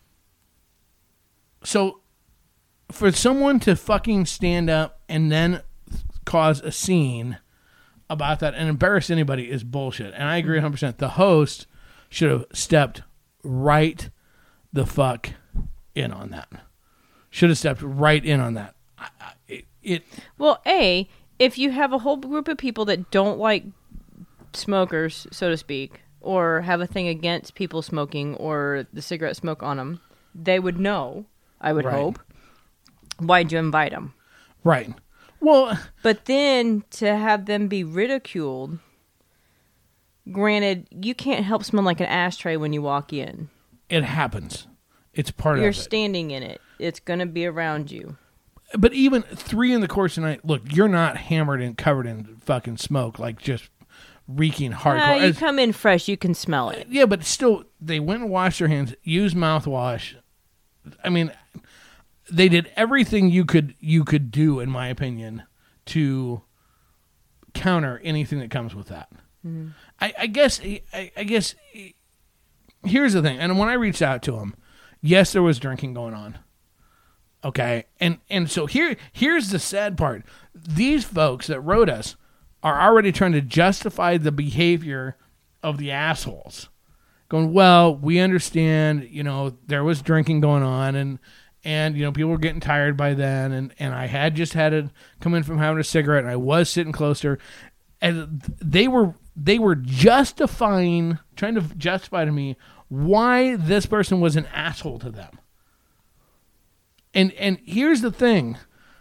So, for someone to fucking stand up and then cause a scene about that and embarrass anybody is bullshit. And I agree one hundred percent. The host should have stepped right the fuck in on that. Should have stepped right in on that. It, it Well, A, if you have a whole group of people that don't like smokers, so to speak, or have a thing against people smoking or the cigarette smoke on them, they would know, I would right. hope. Why'd you invite them? Right. Well, but then to have them be ridiculed, granted, you can't help smell like an ashtray when you walk in. It happens. It's part You're of it. You're standing in it. It's going to be around you. But even three in the course of the night, look, you're not hammered and covered in fucking smoke, like just reeking hardcore. Uh, you come in fresh, you can smell it. Yeah, but still, they went and washed their hands, used mouthwash. I mean, they did everything you could you could do, in my opinion, to counter anything that comes with that. Mm-hmm. I, I guess. I, I guess. Here's the thing, and when I reached out to him, yes, there was drinking going on. Okay, and and so here here's the sad part: these folks that wrote us are already trying to justify the behavior of the assholes, going, well, we understand, you know, there was drinking going on, and. And, you know, people were getting tired by then. And, and I had just had to come in from having a cigarette. And I was sitting closer. And they were they were justifying, trying to justify to me why this person was an asshole to them. And and here's the thing.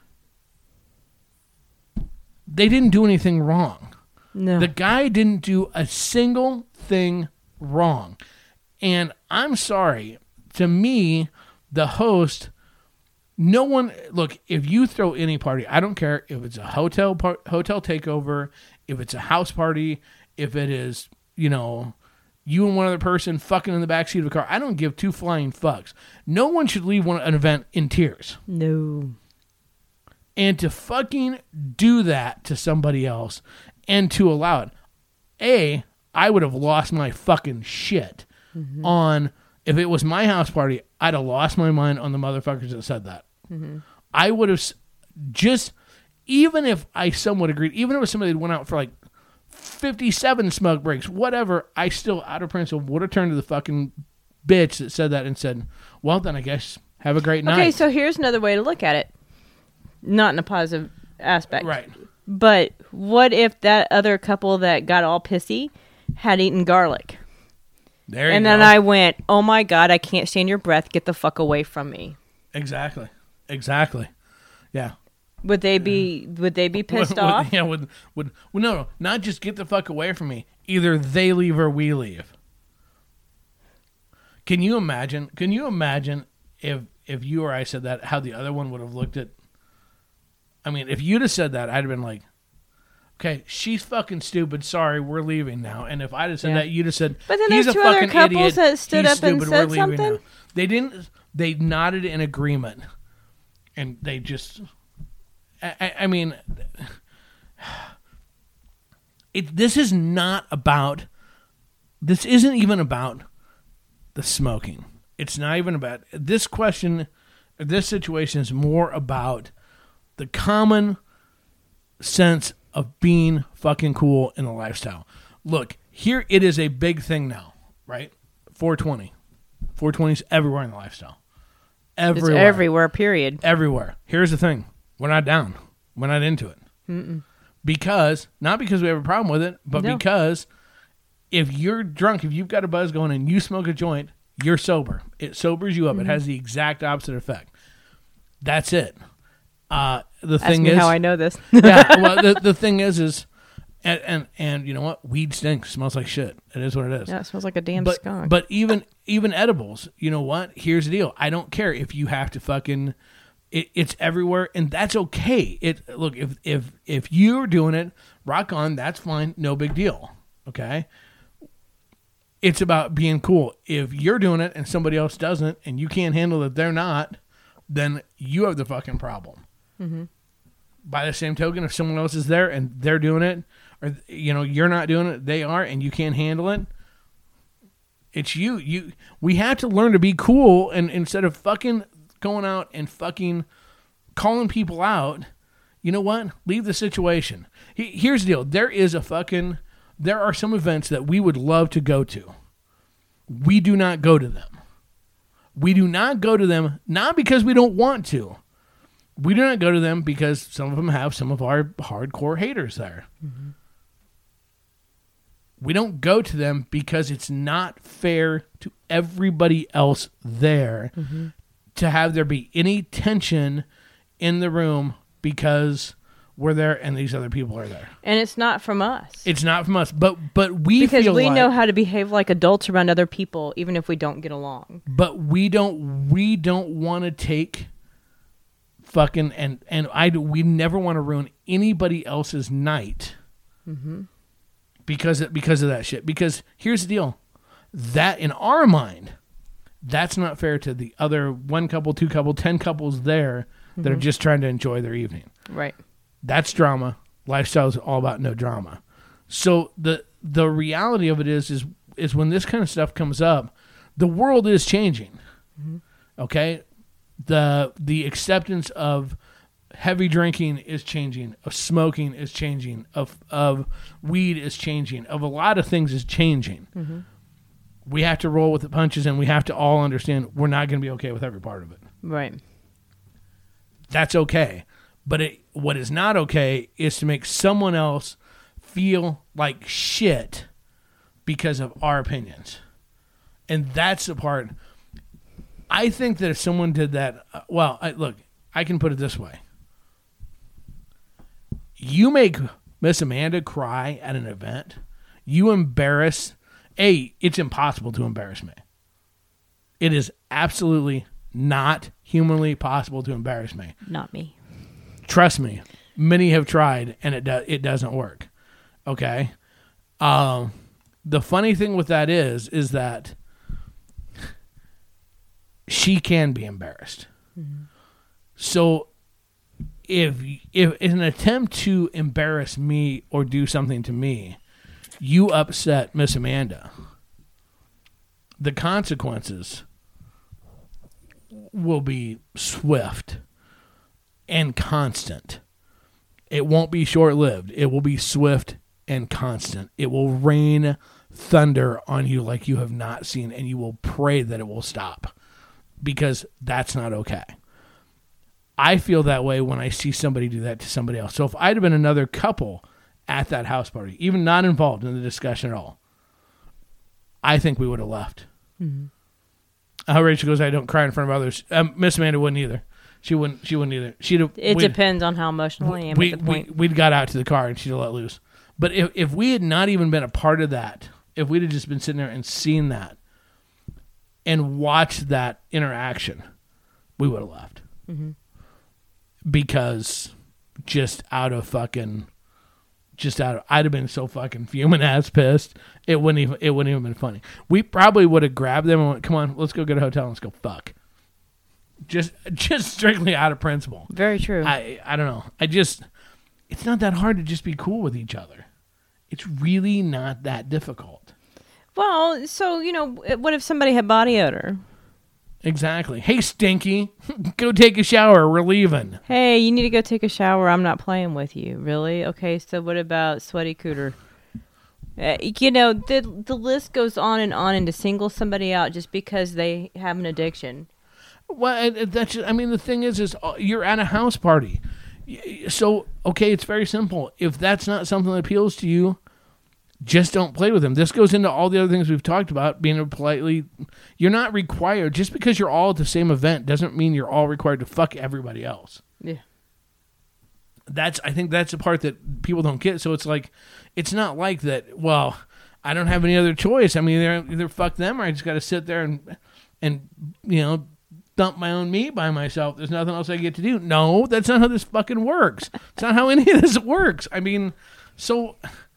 They didn't do anything wrong. No. The guy didn't do a single thing wrong. And I'm sorry. To me, the host, no one, look, if you throw any party, I don't care if it's a hotel par- hotel takeover, if it's a house party, if it is, you know, you and one other person fucking in the backseat of a car, I don't give two flying fucks. No one should leave one, an event in tears. No. And to fucking do that to somebody else and to allow it, A, I would have lost my fucking shit mm-hmm. on, if it was my house party, I'd have lost my mind on the motherfuckers that said that. Mm-hmm. I would have just, even if I somewhat agreed, even if it was somebody that went out for like fifty-seven smoke breaks, whatever, I still, out of principle, would have turned to the fucking bitch that said that and said, well, then I guess have a great night. Okay, so here's another way to look at it. Not in a positive aspect. Right. But what if that other couple that got all pissy had eaten garlic? There you and go. then I went, oh my God, I can't stand your breath. Get the fuck away from me. Exactly. Exactly. Yeah. Would they be Would they be pissed would, off? Would, yeah, would, would, well, no, no, not just get the fuck away from me. Either they leave or we leave. Can you imagine? Can you imagine if if you or I said that, how the other one would have looked at? I mean, if you'd have said that, I'd have been like, okay, she's fucking stupid. Sorry, we're leaving now. And if I'd have said Yeah. that, you'd have said, but then he's there's a two other fucking couples idiot. that stood He's up and stupid. said We're leaving something. now. They didn't. They nodded in agreement, and they just. I, I mean, it. This is not about. This isn't even about the smoking. It's not even about this question. This situation is more about the common sense of being fucking cool in the lifestyle. Look, here it is a big thing now, right? four twenty. four twenty is everywhere in the lifestyle. Everywhere. It's everywhere, period. Everywhere. Here's the thing. We're not down. We're not into it. Mm-mm. Because, not because we have a problem with it, but No. because if you're drunk, if you've got a buzz going and you smoke a joint, you're sober. It sobers you up. Mm-hmm. It has the exact opposite effect. That's it. Uh, the Ask thing me is, how I know this. yeah. Well, the, the thing is, is, and, and and you know what? Weed stinks. Smells like shit. It is what it is. Yeah, it smells like a damn But skunk. but even even edibles, you know what? Here's the deal. I don't care if you have to fucking. It, it's everywhere, and that's okay. It look if if if you're doing it, rock on. That's fine. No big deal. Okay. It's about being cool. If you're doing it and somebody else doesn't, and you can't handle it, they're not, then you have the fucking problem. Mm-hmm. By the same token, if someone else is there and they're doing it, or you know you're not doing it, they are, and you can't handle it, it's you. You we have to learn to be cool, and instead of fucking going out and fucking calling people out, you know what? Leave the situation. He, here's the deal. There is a fucking. There are some events that we would love to go to. We do not go to them. We do not go to them, not because we don't want to. We do not go to them because some of them have some of our hardcore haters there. Mm-hmm. We don't go to them because it's not fair to everybody else there mm-hmm. to have there be any tension in the room because we're there and these other people are there. And it's not from us. It's not from us, but but we because feel we like, know how to behave like adults around other people, even if we don't get along. But we don't we don't want to take fucking and and I we never want to ruin anybody else's night mm-hmm. because of, because of that shit. Because here's the deal, that in our mind, that's not fair to the other one couple, two couple, ten couples there mm-hmm. that are just trying to enjoy their evening. Right. That's drama. Lifestyle is all about no drama. So the the reality of it is is is when this kind of stuff comes up, the world is changing. Mm-hmm. Okay, the the acceptance of heavy drinking is changing, of smoking is changing, of of weed is changing, of a lot of things is changing. Mm-hmm. We have to roll with the punches, and we have to all understand we're not going to be okay with every part of it. Right. That's okay. But it, what is not okay is to make someone else feel like shit because of our opinions. And that's the part. I think that if someone did that, uh, well, I, look, I can put it this way. You make Miss Amanda cry at an event, you embarrass, A, it's impossible to embarrass me. It is absolutely not humanly possible to embarrass me. Not me. Trust me, many have tried, and it do, it doesn't work. Okay, um, the funny thing with that is, is that she can be embarrassed. Mm-hmm. So, if if in an attempt to embarrass me or do something to me, you upset Miss Amanda, the consequences will be swift and constant. It won't be short-lived. It will be swift and constant. It will rain thunder on you like you have not seen, and you will pray that it will stop, because that's not okay. I feel that way when I see somebody do that to somebody else. So if I'd have been another couple at that house party, even not involved in the discussion at all, I think we would have left. Mm-hmm. Uh, Rachel goes, I don't cry in front of others. Um, Miss Amanda wouldn't either. She wouldn't. She wouldn't either. She'd have, it depends on how emotional I am we, at the point. We, we'd got out to the car and she'd have let loose. But if, if we had not even been a part of that, if we'd have just been sitting there and seen that and watched that interaction, we would have left. Mm-hmm. Because just out of fucking, just out of, I'd have been so fucking fuming ass pissed. It wouldn't even, it wouldn't even been funny. We probably would have grabbed them and went, come on, let's go get a hotel and let's go fuck. Just, just strictly out of principle. Very true. I, I don't know. I just, it's not that hard to just be cool with each other. It's really not that difficult. Well, so, you know, what if somebody had body odor? Exactly. Hey, Stinky, go take a shower. We're leaving. Hey, you need to go take a shower. I'm not playing with you. Really? Okay, so what about Sweaty Cooter? Uh, you know, the the list goes on and on, and to single somebody out just because they have an addiction. Well, that's just, I mean, the thing is, is you're at a house party. So, okay, it's very simple. If that's not something that appeals to you, just don't play with them. This goes into all the other things we've talked about, being politely. You're not required, just because you're all at the same event doesn't mean you're all required to fuck everybody else. Yeah. That's, I think that's the part that people don't get. So it's like, it's not like that, well, I don't have any other choice. I mean, either, either fuck them or I just got to sit there and, and, you know, dump my own meat by myself. There's nothing else I get to do. No, that's not how this fucking works. It's not how any of this works. I mean, so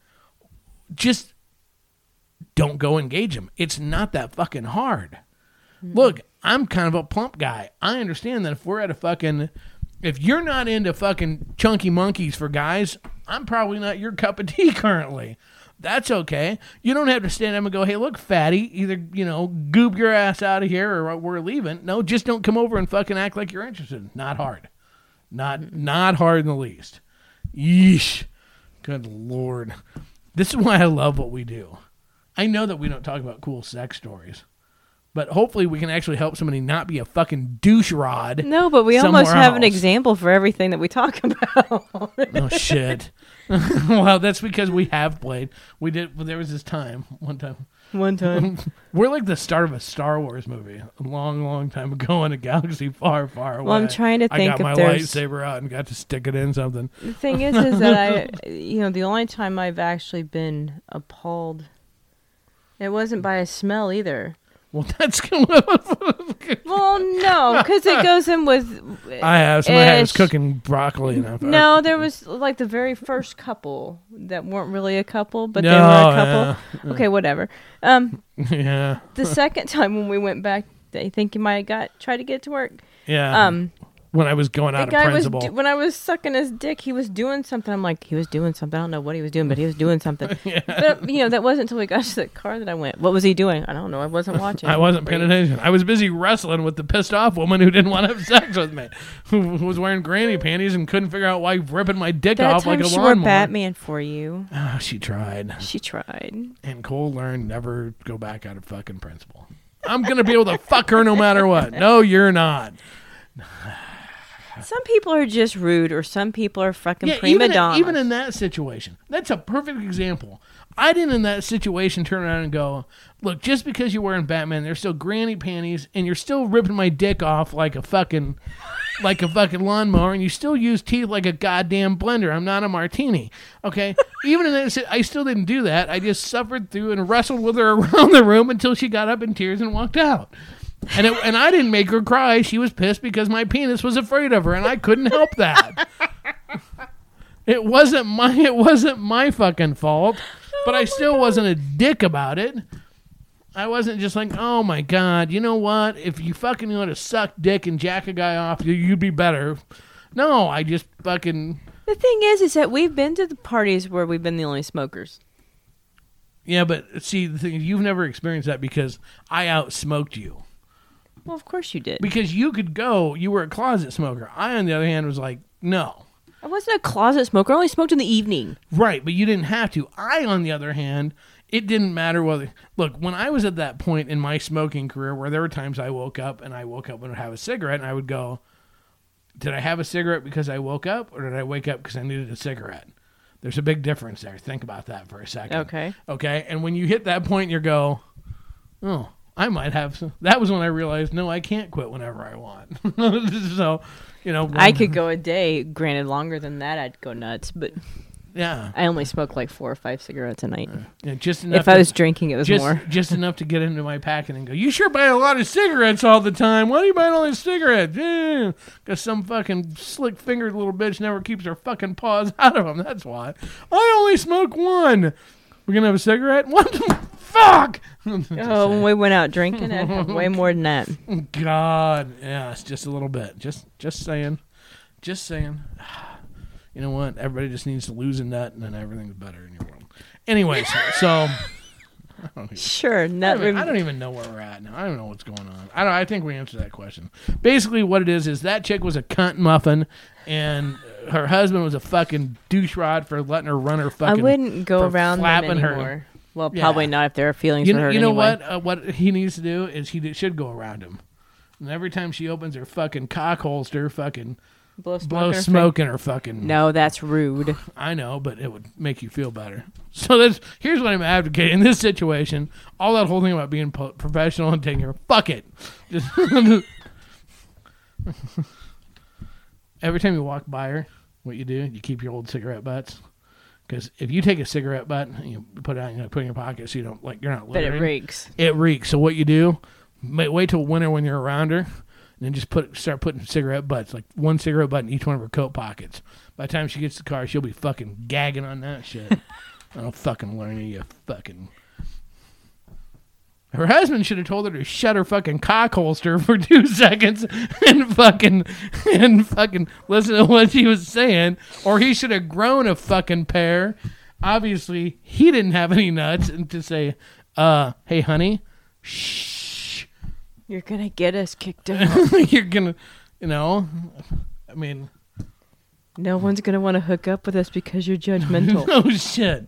just don't go engage them. It's not that fucking hard. Mm-hmm. Look, I'm kind of a plump guy. I understand that if we're at a fucking, if you're not into fucking chunky monkeys for guys, I'm probably not your cup of tea currently. That's okay. You don't have to stand up and go, hey, look, fatty, either, you know, goop your ass out of here or we're leaving. No, just don't come over and fucking act like you're interested. Not hard. Not not hard in the least. Yeesh. Good Lord. This is why I love what we do. I know that we don't talk about cool sex stories, but hopefully we can actually help somebody not be a fucking douche rod. No, but we almost have else. An example for everything that we talk about. Oh, shit. Well, that's because we have played. We did. There was this time, one time. One time. We're like the start of a Star Wars movie, a long, long time ago in a galaxy far, far away. Well, I'm trying to think I got if my there's... lightsaber out and got to stick it in something. The thing is, is that I, you know, the only time I've actually been appalled, it wasn't by a smell either. Well, that's well, no, because it goes in with. I have. Somebody had was cooking broccoli. And no, there was like the very first couple that weren't really a couple, but no, they were a couple. Yeah. Okay, whatever. Um, yeah. The second time when we went back, I think you might have got tried to get to work. Yeah. Um. When I was going out of principle. Was do- when I was sucking his dick, he was doing something. I'm like, he was doing something. I don't know what he was doing, but he was doing something. Yeah. But, you know, that wasn't until we got to the car that I went, what was he doing? I don't know. I wasn't watching. I wasn't paying attention. I was busy wrestling with the pissed off woman who didn't want to have sex with me, who was wearing granny panties and couldn't figure out why ripping my dick that off time like a she lawnmower. wore Batman for you. Oh, she tried. She tried. And Cole learned never go back out of fucking principle. I'm going to be able to fuck her no matter what. No, you're not. Some people are just rude, or some people are fucking yeah, prima even, donnas. Even in that situation, that's a perfect example. I didn't in that situation turn around and go, look, just because you're wearing Batman, there's still granny panties, and you're still ripping my dick off like a fucking, like a fucking lawnmower, and you still use teeth like a goddamn blender. I'm not a martini, okay? Even in that, I still didn't do that. I just suffered through and wrestled with her around the room until she got up in tears and walked out. And it, and I didn't make her cry. She was pissed because my penis was afraid of her, and I couldn't help that. It wasn't my it wasn't my fucking fault, but oh I still God. wasn't a dick about it. I wasn't just like, oh my God, you know what? If you fucking want to suck dick and jack a guy off, you, you'd be better. No, I just fucking... The thing is, is that we've been to the parties where we've been the only smokers. Yeah, but see, the thing is, you've never experienced that because I out-smoked you. Well, of course you did. Because you could go, you were a closet smoker. I, on the other hand, was like, no. I wasn't a closet smoker. I only smoked in the evening. Right, but you didn't have to. I, on the other hand, it didn't matter whether... Look, when I was at that point in my smoking career where there were times I woke up and I woke up and would have a cigarette and I would go, did I have a cigarette because I woke up or did I wake up because I needed a cigarette? There's a big difference there. Think about that for a second. Okay. Okay, and when you hit that point, you go, oh, I might have some... That was when I realized, no, I can't quit whenever I want. So... You know, I could go a day. Granted, longer than that, I'd go nuts. But yeah, I only smoke like four or five cigarettes a night. yeah, just enough. If I to, was drinking, it was just, more. Just enough to get into my packet and go, you sure buy a lot of cigarettes all the time. Why do you buy all these cigarettes? Yeah, because some fucking slick-fingered little bitch never keeps her fucking paws out of them. That's why. I only smoke one. We're going to have a cigarette? What the fuck? Oh, when we went out drinking, I'd have way more than that. God, yeah, it's just a little bit. Just, just saying, just saying. You know what? Everybody just needs to lose a nut, and then everything's better in your world. Anyways, so I don't even, Sure, I nut. don't, even, I don't even know where we're at now. I don't know what's going on. I don't. I think we answered that question. Basically, what it is is that chick was a cunt muffin, and her husband was a fucking douche rod for letting her run her fucking. I wouldn't go for around them flapping anymore. her. Well, Yeah. probably not if there are feelings You for know, her. you know anyway. what? Uh, what he needs to do is he should go around him, and every time she opens her fucking cock holster, fucking Blow smoke. blow in her smoke in her fucking. face? No, that's rude. I know, but it would make you feel better. So that's here's what I'm advocating in this situation. All that whole thing about being po- professional and taking care. Fuck it. Just every time you walk by her, what you do, you keep your old cigarette butts. Because if you take a cigarette butt and you put it out, you know, put it in your pocket, so you don't like you're not. But it littering. reeks. It reeks. So what you do? Wait, wait till winter when you're around her. And then just put start putting cigarette butts, like one cigarette butt in each one of her coat pockets. By the time she gets to the car, she'll be fucking gagging on that shit. I don't fucking learn you, fucking. Her husband should have told her to shut her fucking cock holster for two seconds and fucking and fucking listen to what she was saying, or he should have grown a fucking pair. Obviously, he didn't have any nuts, and to say, "Uh, hey, honey, shh." You're gonna get us kicked out. You're gonna, you know, I mean, No one's gonna want to hook up with us because you're judgmental. no shit.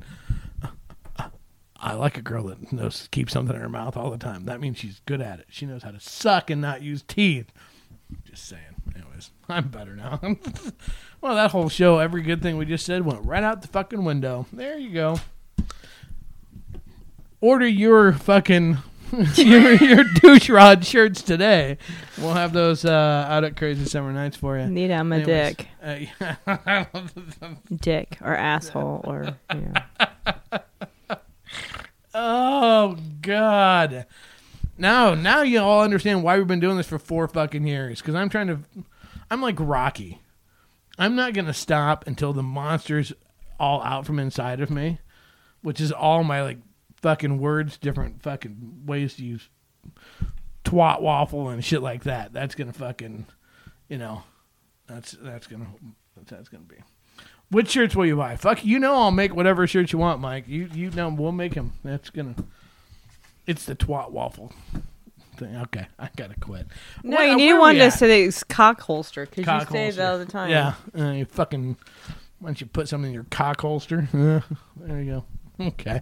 I like a girl that knows keep something in her mouth all the time. That means she's good at it. She knows how to suck and not use teeth. Just saying. Anyways, I'm better now. Well, that whole show, every good thing we just said went right out the fucking window. There you go. Order your fucking your, your douche rod shirts today. We'll have those uh, out at Crazy Summer Nights for you. Need I'm a Anyways, dick. uh, yeah. Dick or asshole or you know. Oh God! Now, now you all understand why we've been doing this for four fucking years. Because I'm trying to, I'm like Rocky. I'm not gonna stop until the monster's all out from inside of me, which is all my like fucking words, different fucking ways to use twat waffle and shit like that. That's gonna fucking, you know, that's that's gonna that's, that's gonna be. Which shirts will you buy? Fuck, you know I'll make whatever shirts you want, Mike. You you know we'll make them. That's gonna. It's the twat waffle thing. Okay, I gotta quit. No, What- you need where one we to at? say it's cock holster because you Cock say holster. that all the time. Yeah, uh, you fucking. Why don't you put something in your cock holster? Uh, there you go. Okay.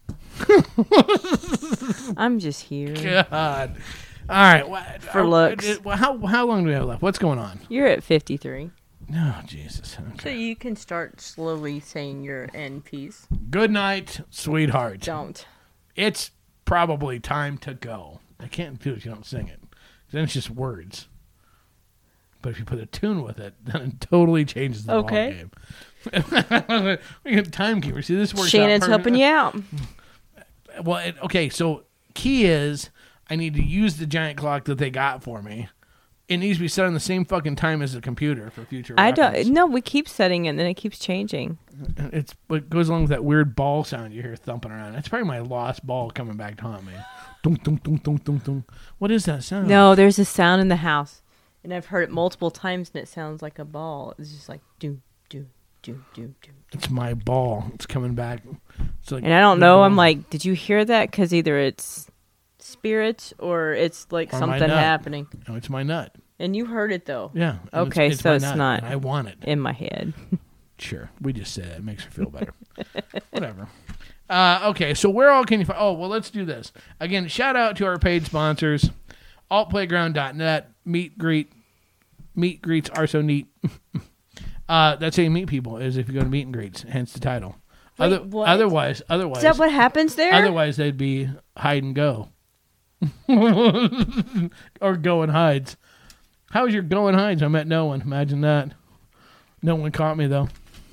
I'm just here. God. All right. What, For looks. uh, how how long do we have left? What's going on? You're at fifty-three. Oh Jesus. So Okay. you can start slowly saying your end piece. Good night, sweetheart. Don't. It's probably time to go. I can't do it if you don't sing it. Then it's just words. But if you put a tune with it, then it totally changes the Okay. ballgame. We got timekeeper. See, this works Shannon's out helping you out. Well, it, okay, so key is I need to use the giant clock that they got for me. It needs to be set on the same fucking time as the computer for future I reference. don't. No, we keep setting it, and then it keeps changing. It's it goes along with that weird ball sound you hear thumping around. It's probably my lost ball coming back to haunt me. Dunk, dunk, dunk, dunk, dunk, dunk. What is that sound? No, there's a sound in the house. And I've heard it multiple times, and it sounds like a ball. It's just like do do do do do. It's my ball. It's coming back. It's like, and I don't know. I'm like, did you hear that? Because either it's spirits or it's like or something happening. No, it's my nut. And you heard it though. Yeah. Okay, it's, it's so it's nut, not. and I want it in my head. Sure, we just said it. It makes her feel better. Whatever. Uh, okay, so where all can you find? Oh, well, let's do this again. Shout out to our paid sponsors. alt playground dot net, meet greet, meet greets are so neat. uh, that's how you meet people, is if you go to meet and greets, hence the title. Wait, Other, what? Otherwise, otherwise, Is that what happens there? Otherwise, they'd be hide and go, or go and hides. How was your go and hides? I met no one. Imagine that. No one caught me though.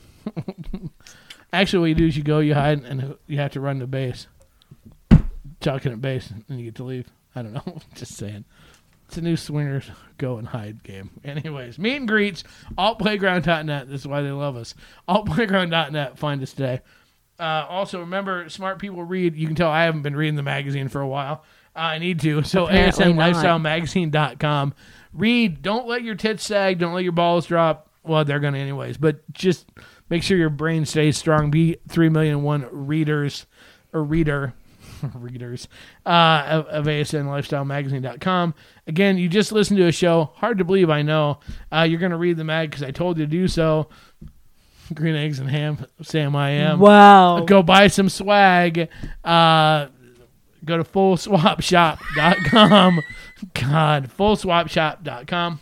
Actually, what you do is you go, you hide, and you have to run to base. Chucking at base, and you get to leave. I don't know. Just saying. It's a new swingers go and hide game. Anyways, meet and greets, alt playground dot net. This is why they love us. alt playground dot net. Find us today. Uh, also, remember, smart people read. You can tell I haven't been reading the magazine for a while. Uh, I need to. So, A S M lifestyle magazine dot com. Read. Don't let your tits sag. Don't let your balls drop. Well, they're going to anyways. But just make sure your brain stays strong. Be three million one readers or reader. readers uh, of, of A S N lifestyle magazine dot com. Again, you just listened to a show. Hard to believe, I know. Uh, you're going to read the mag because I told you to do so. Green eggs and ham, Sam I am. Wow. Go buy some swag. Uh, go to full swap shop dot com. God, full swap shop dot com.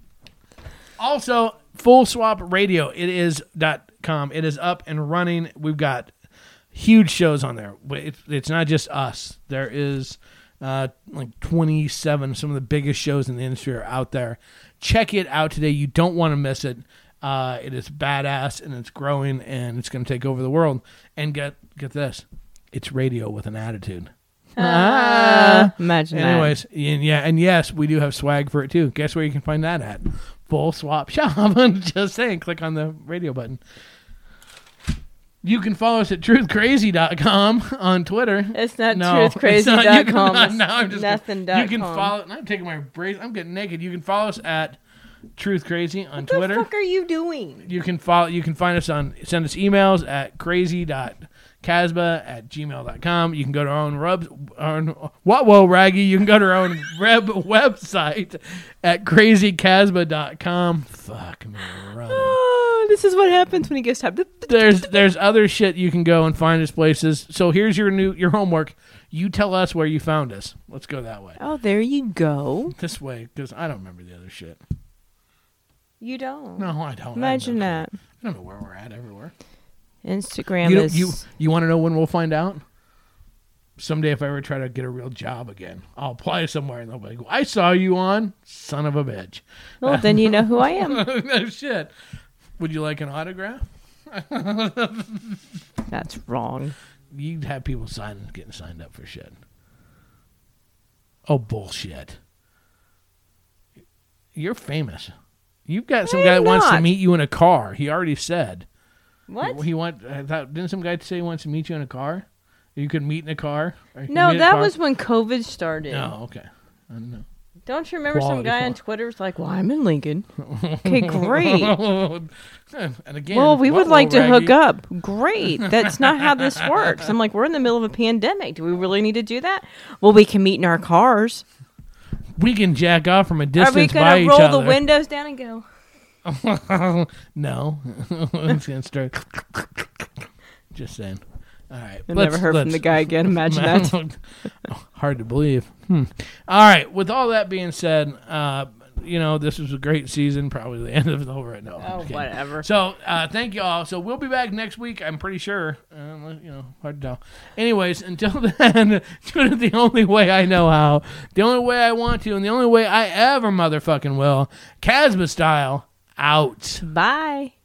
Also, Full Swap Radio, it is dot com. It is up and running. We've got huge shows on there. It's, it's not just us. There is uh, like twenty-seven. Some of the biggest shows in the industry are out there. Check it out today. You don't want to miss it. Uh, it is badass, and it's growing, and it's going to take over the world. And get get this. It's radio with an attitude. Ah, imagine Anyways, that. and yeah, and yes, we do have swag for it too. Guess where you can find that at? Full Swap Shop. Just saying, click on the radio button. You can follow us at truth crazy dot com on Twitter. It's not no, truth crazy dot com. It's now I'm just nothing. You can follow. I'm taking my brace. I'm getting naked. You can follow us at truthcrazy on what Twitter. What the fuck are you doing? You can follow. You can find us on. Send us emails at crazy dot casba at gmail dot com. You can go to our own rub. Our own, what whoa raggy. You can go to our own web website at crazy casba dot com. Fuck me, brother. Oh, this is what happens when he gets time. There's there's other shit you can go and find us places. So here's your new your homework. You tell us where you found us. Let's go that way. Oh, there you go. This way, because I don't remember the other shit. You don't. No, I don't. Imagine I that. I don't know where we're at everywhere. Instagram You, is. you you want to know when we'll find out? Someday, if I ever try to get a real job again, I'll apply somewhere and they'll be like, "I saw you on son of a bitch." Well, then you know who I am. No shit. Would you like an autograph? That's wrong. You'd have people signing, getting signed up for shit. Oh, bullshit. You're famous. You've got some I guy that am wants to not. meet you in a car. He already said. What? He want, I thought, didn't some guy say he wants to meet you in a car? You could meet in a car? Or you could No, meet in a that car? was when COVID started. Oh, okay. I don't know. Don't you remember some Quality guy on quality. Twitter was like, "Well, I'm in Lincoln." Okay, great. And again, Well, we would whoa, like to Raggy. hook up. Great. That's not how this works. I'm like, we're in the middle of a pandemic. Do we really need to do that? Well, we can meet in our cars. We can jack off from a Are we distance by going each to roll other. the windows down and go? No. It's going to start. Just saying. All right. I let's- never heard from let's- the guy again. Imagine that. Hard to believe. Hmm. All right. With all that being said, uh, you know, this was a great season. Probably the end of it over. No, I'm Oh, just kidding. whatever. So, uh, thank you all. So, we'll be back next week, I'm pretty sure. Uh, you know, hard to tell. Anyways, until then, do it the only way I know how, the only way I want to, and the only way I ever motherfucking will. Casba style, out. Bye.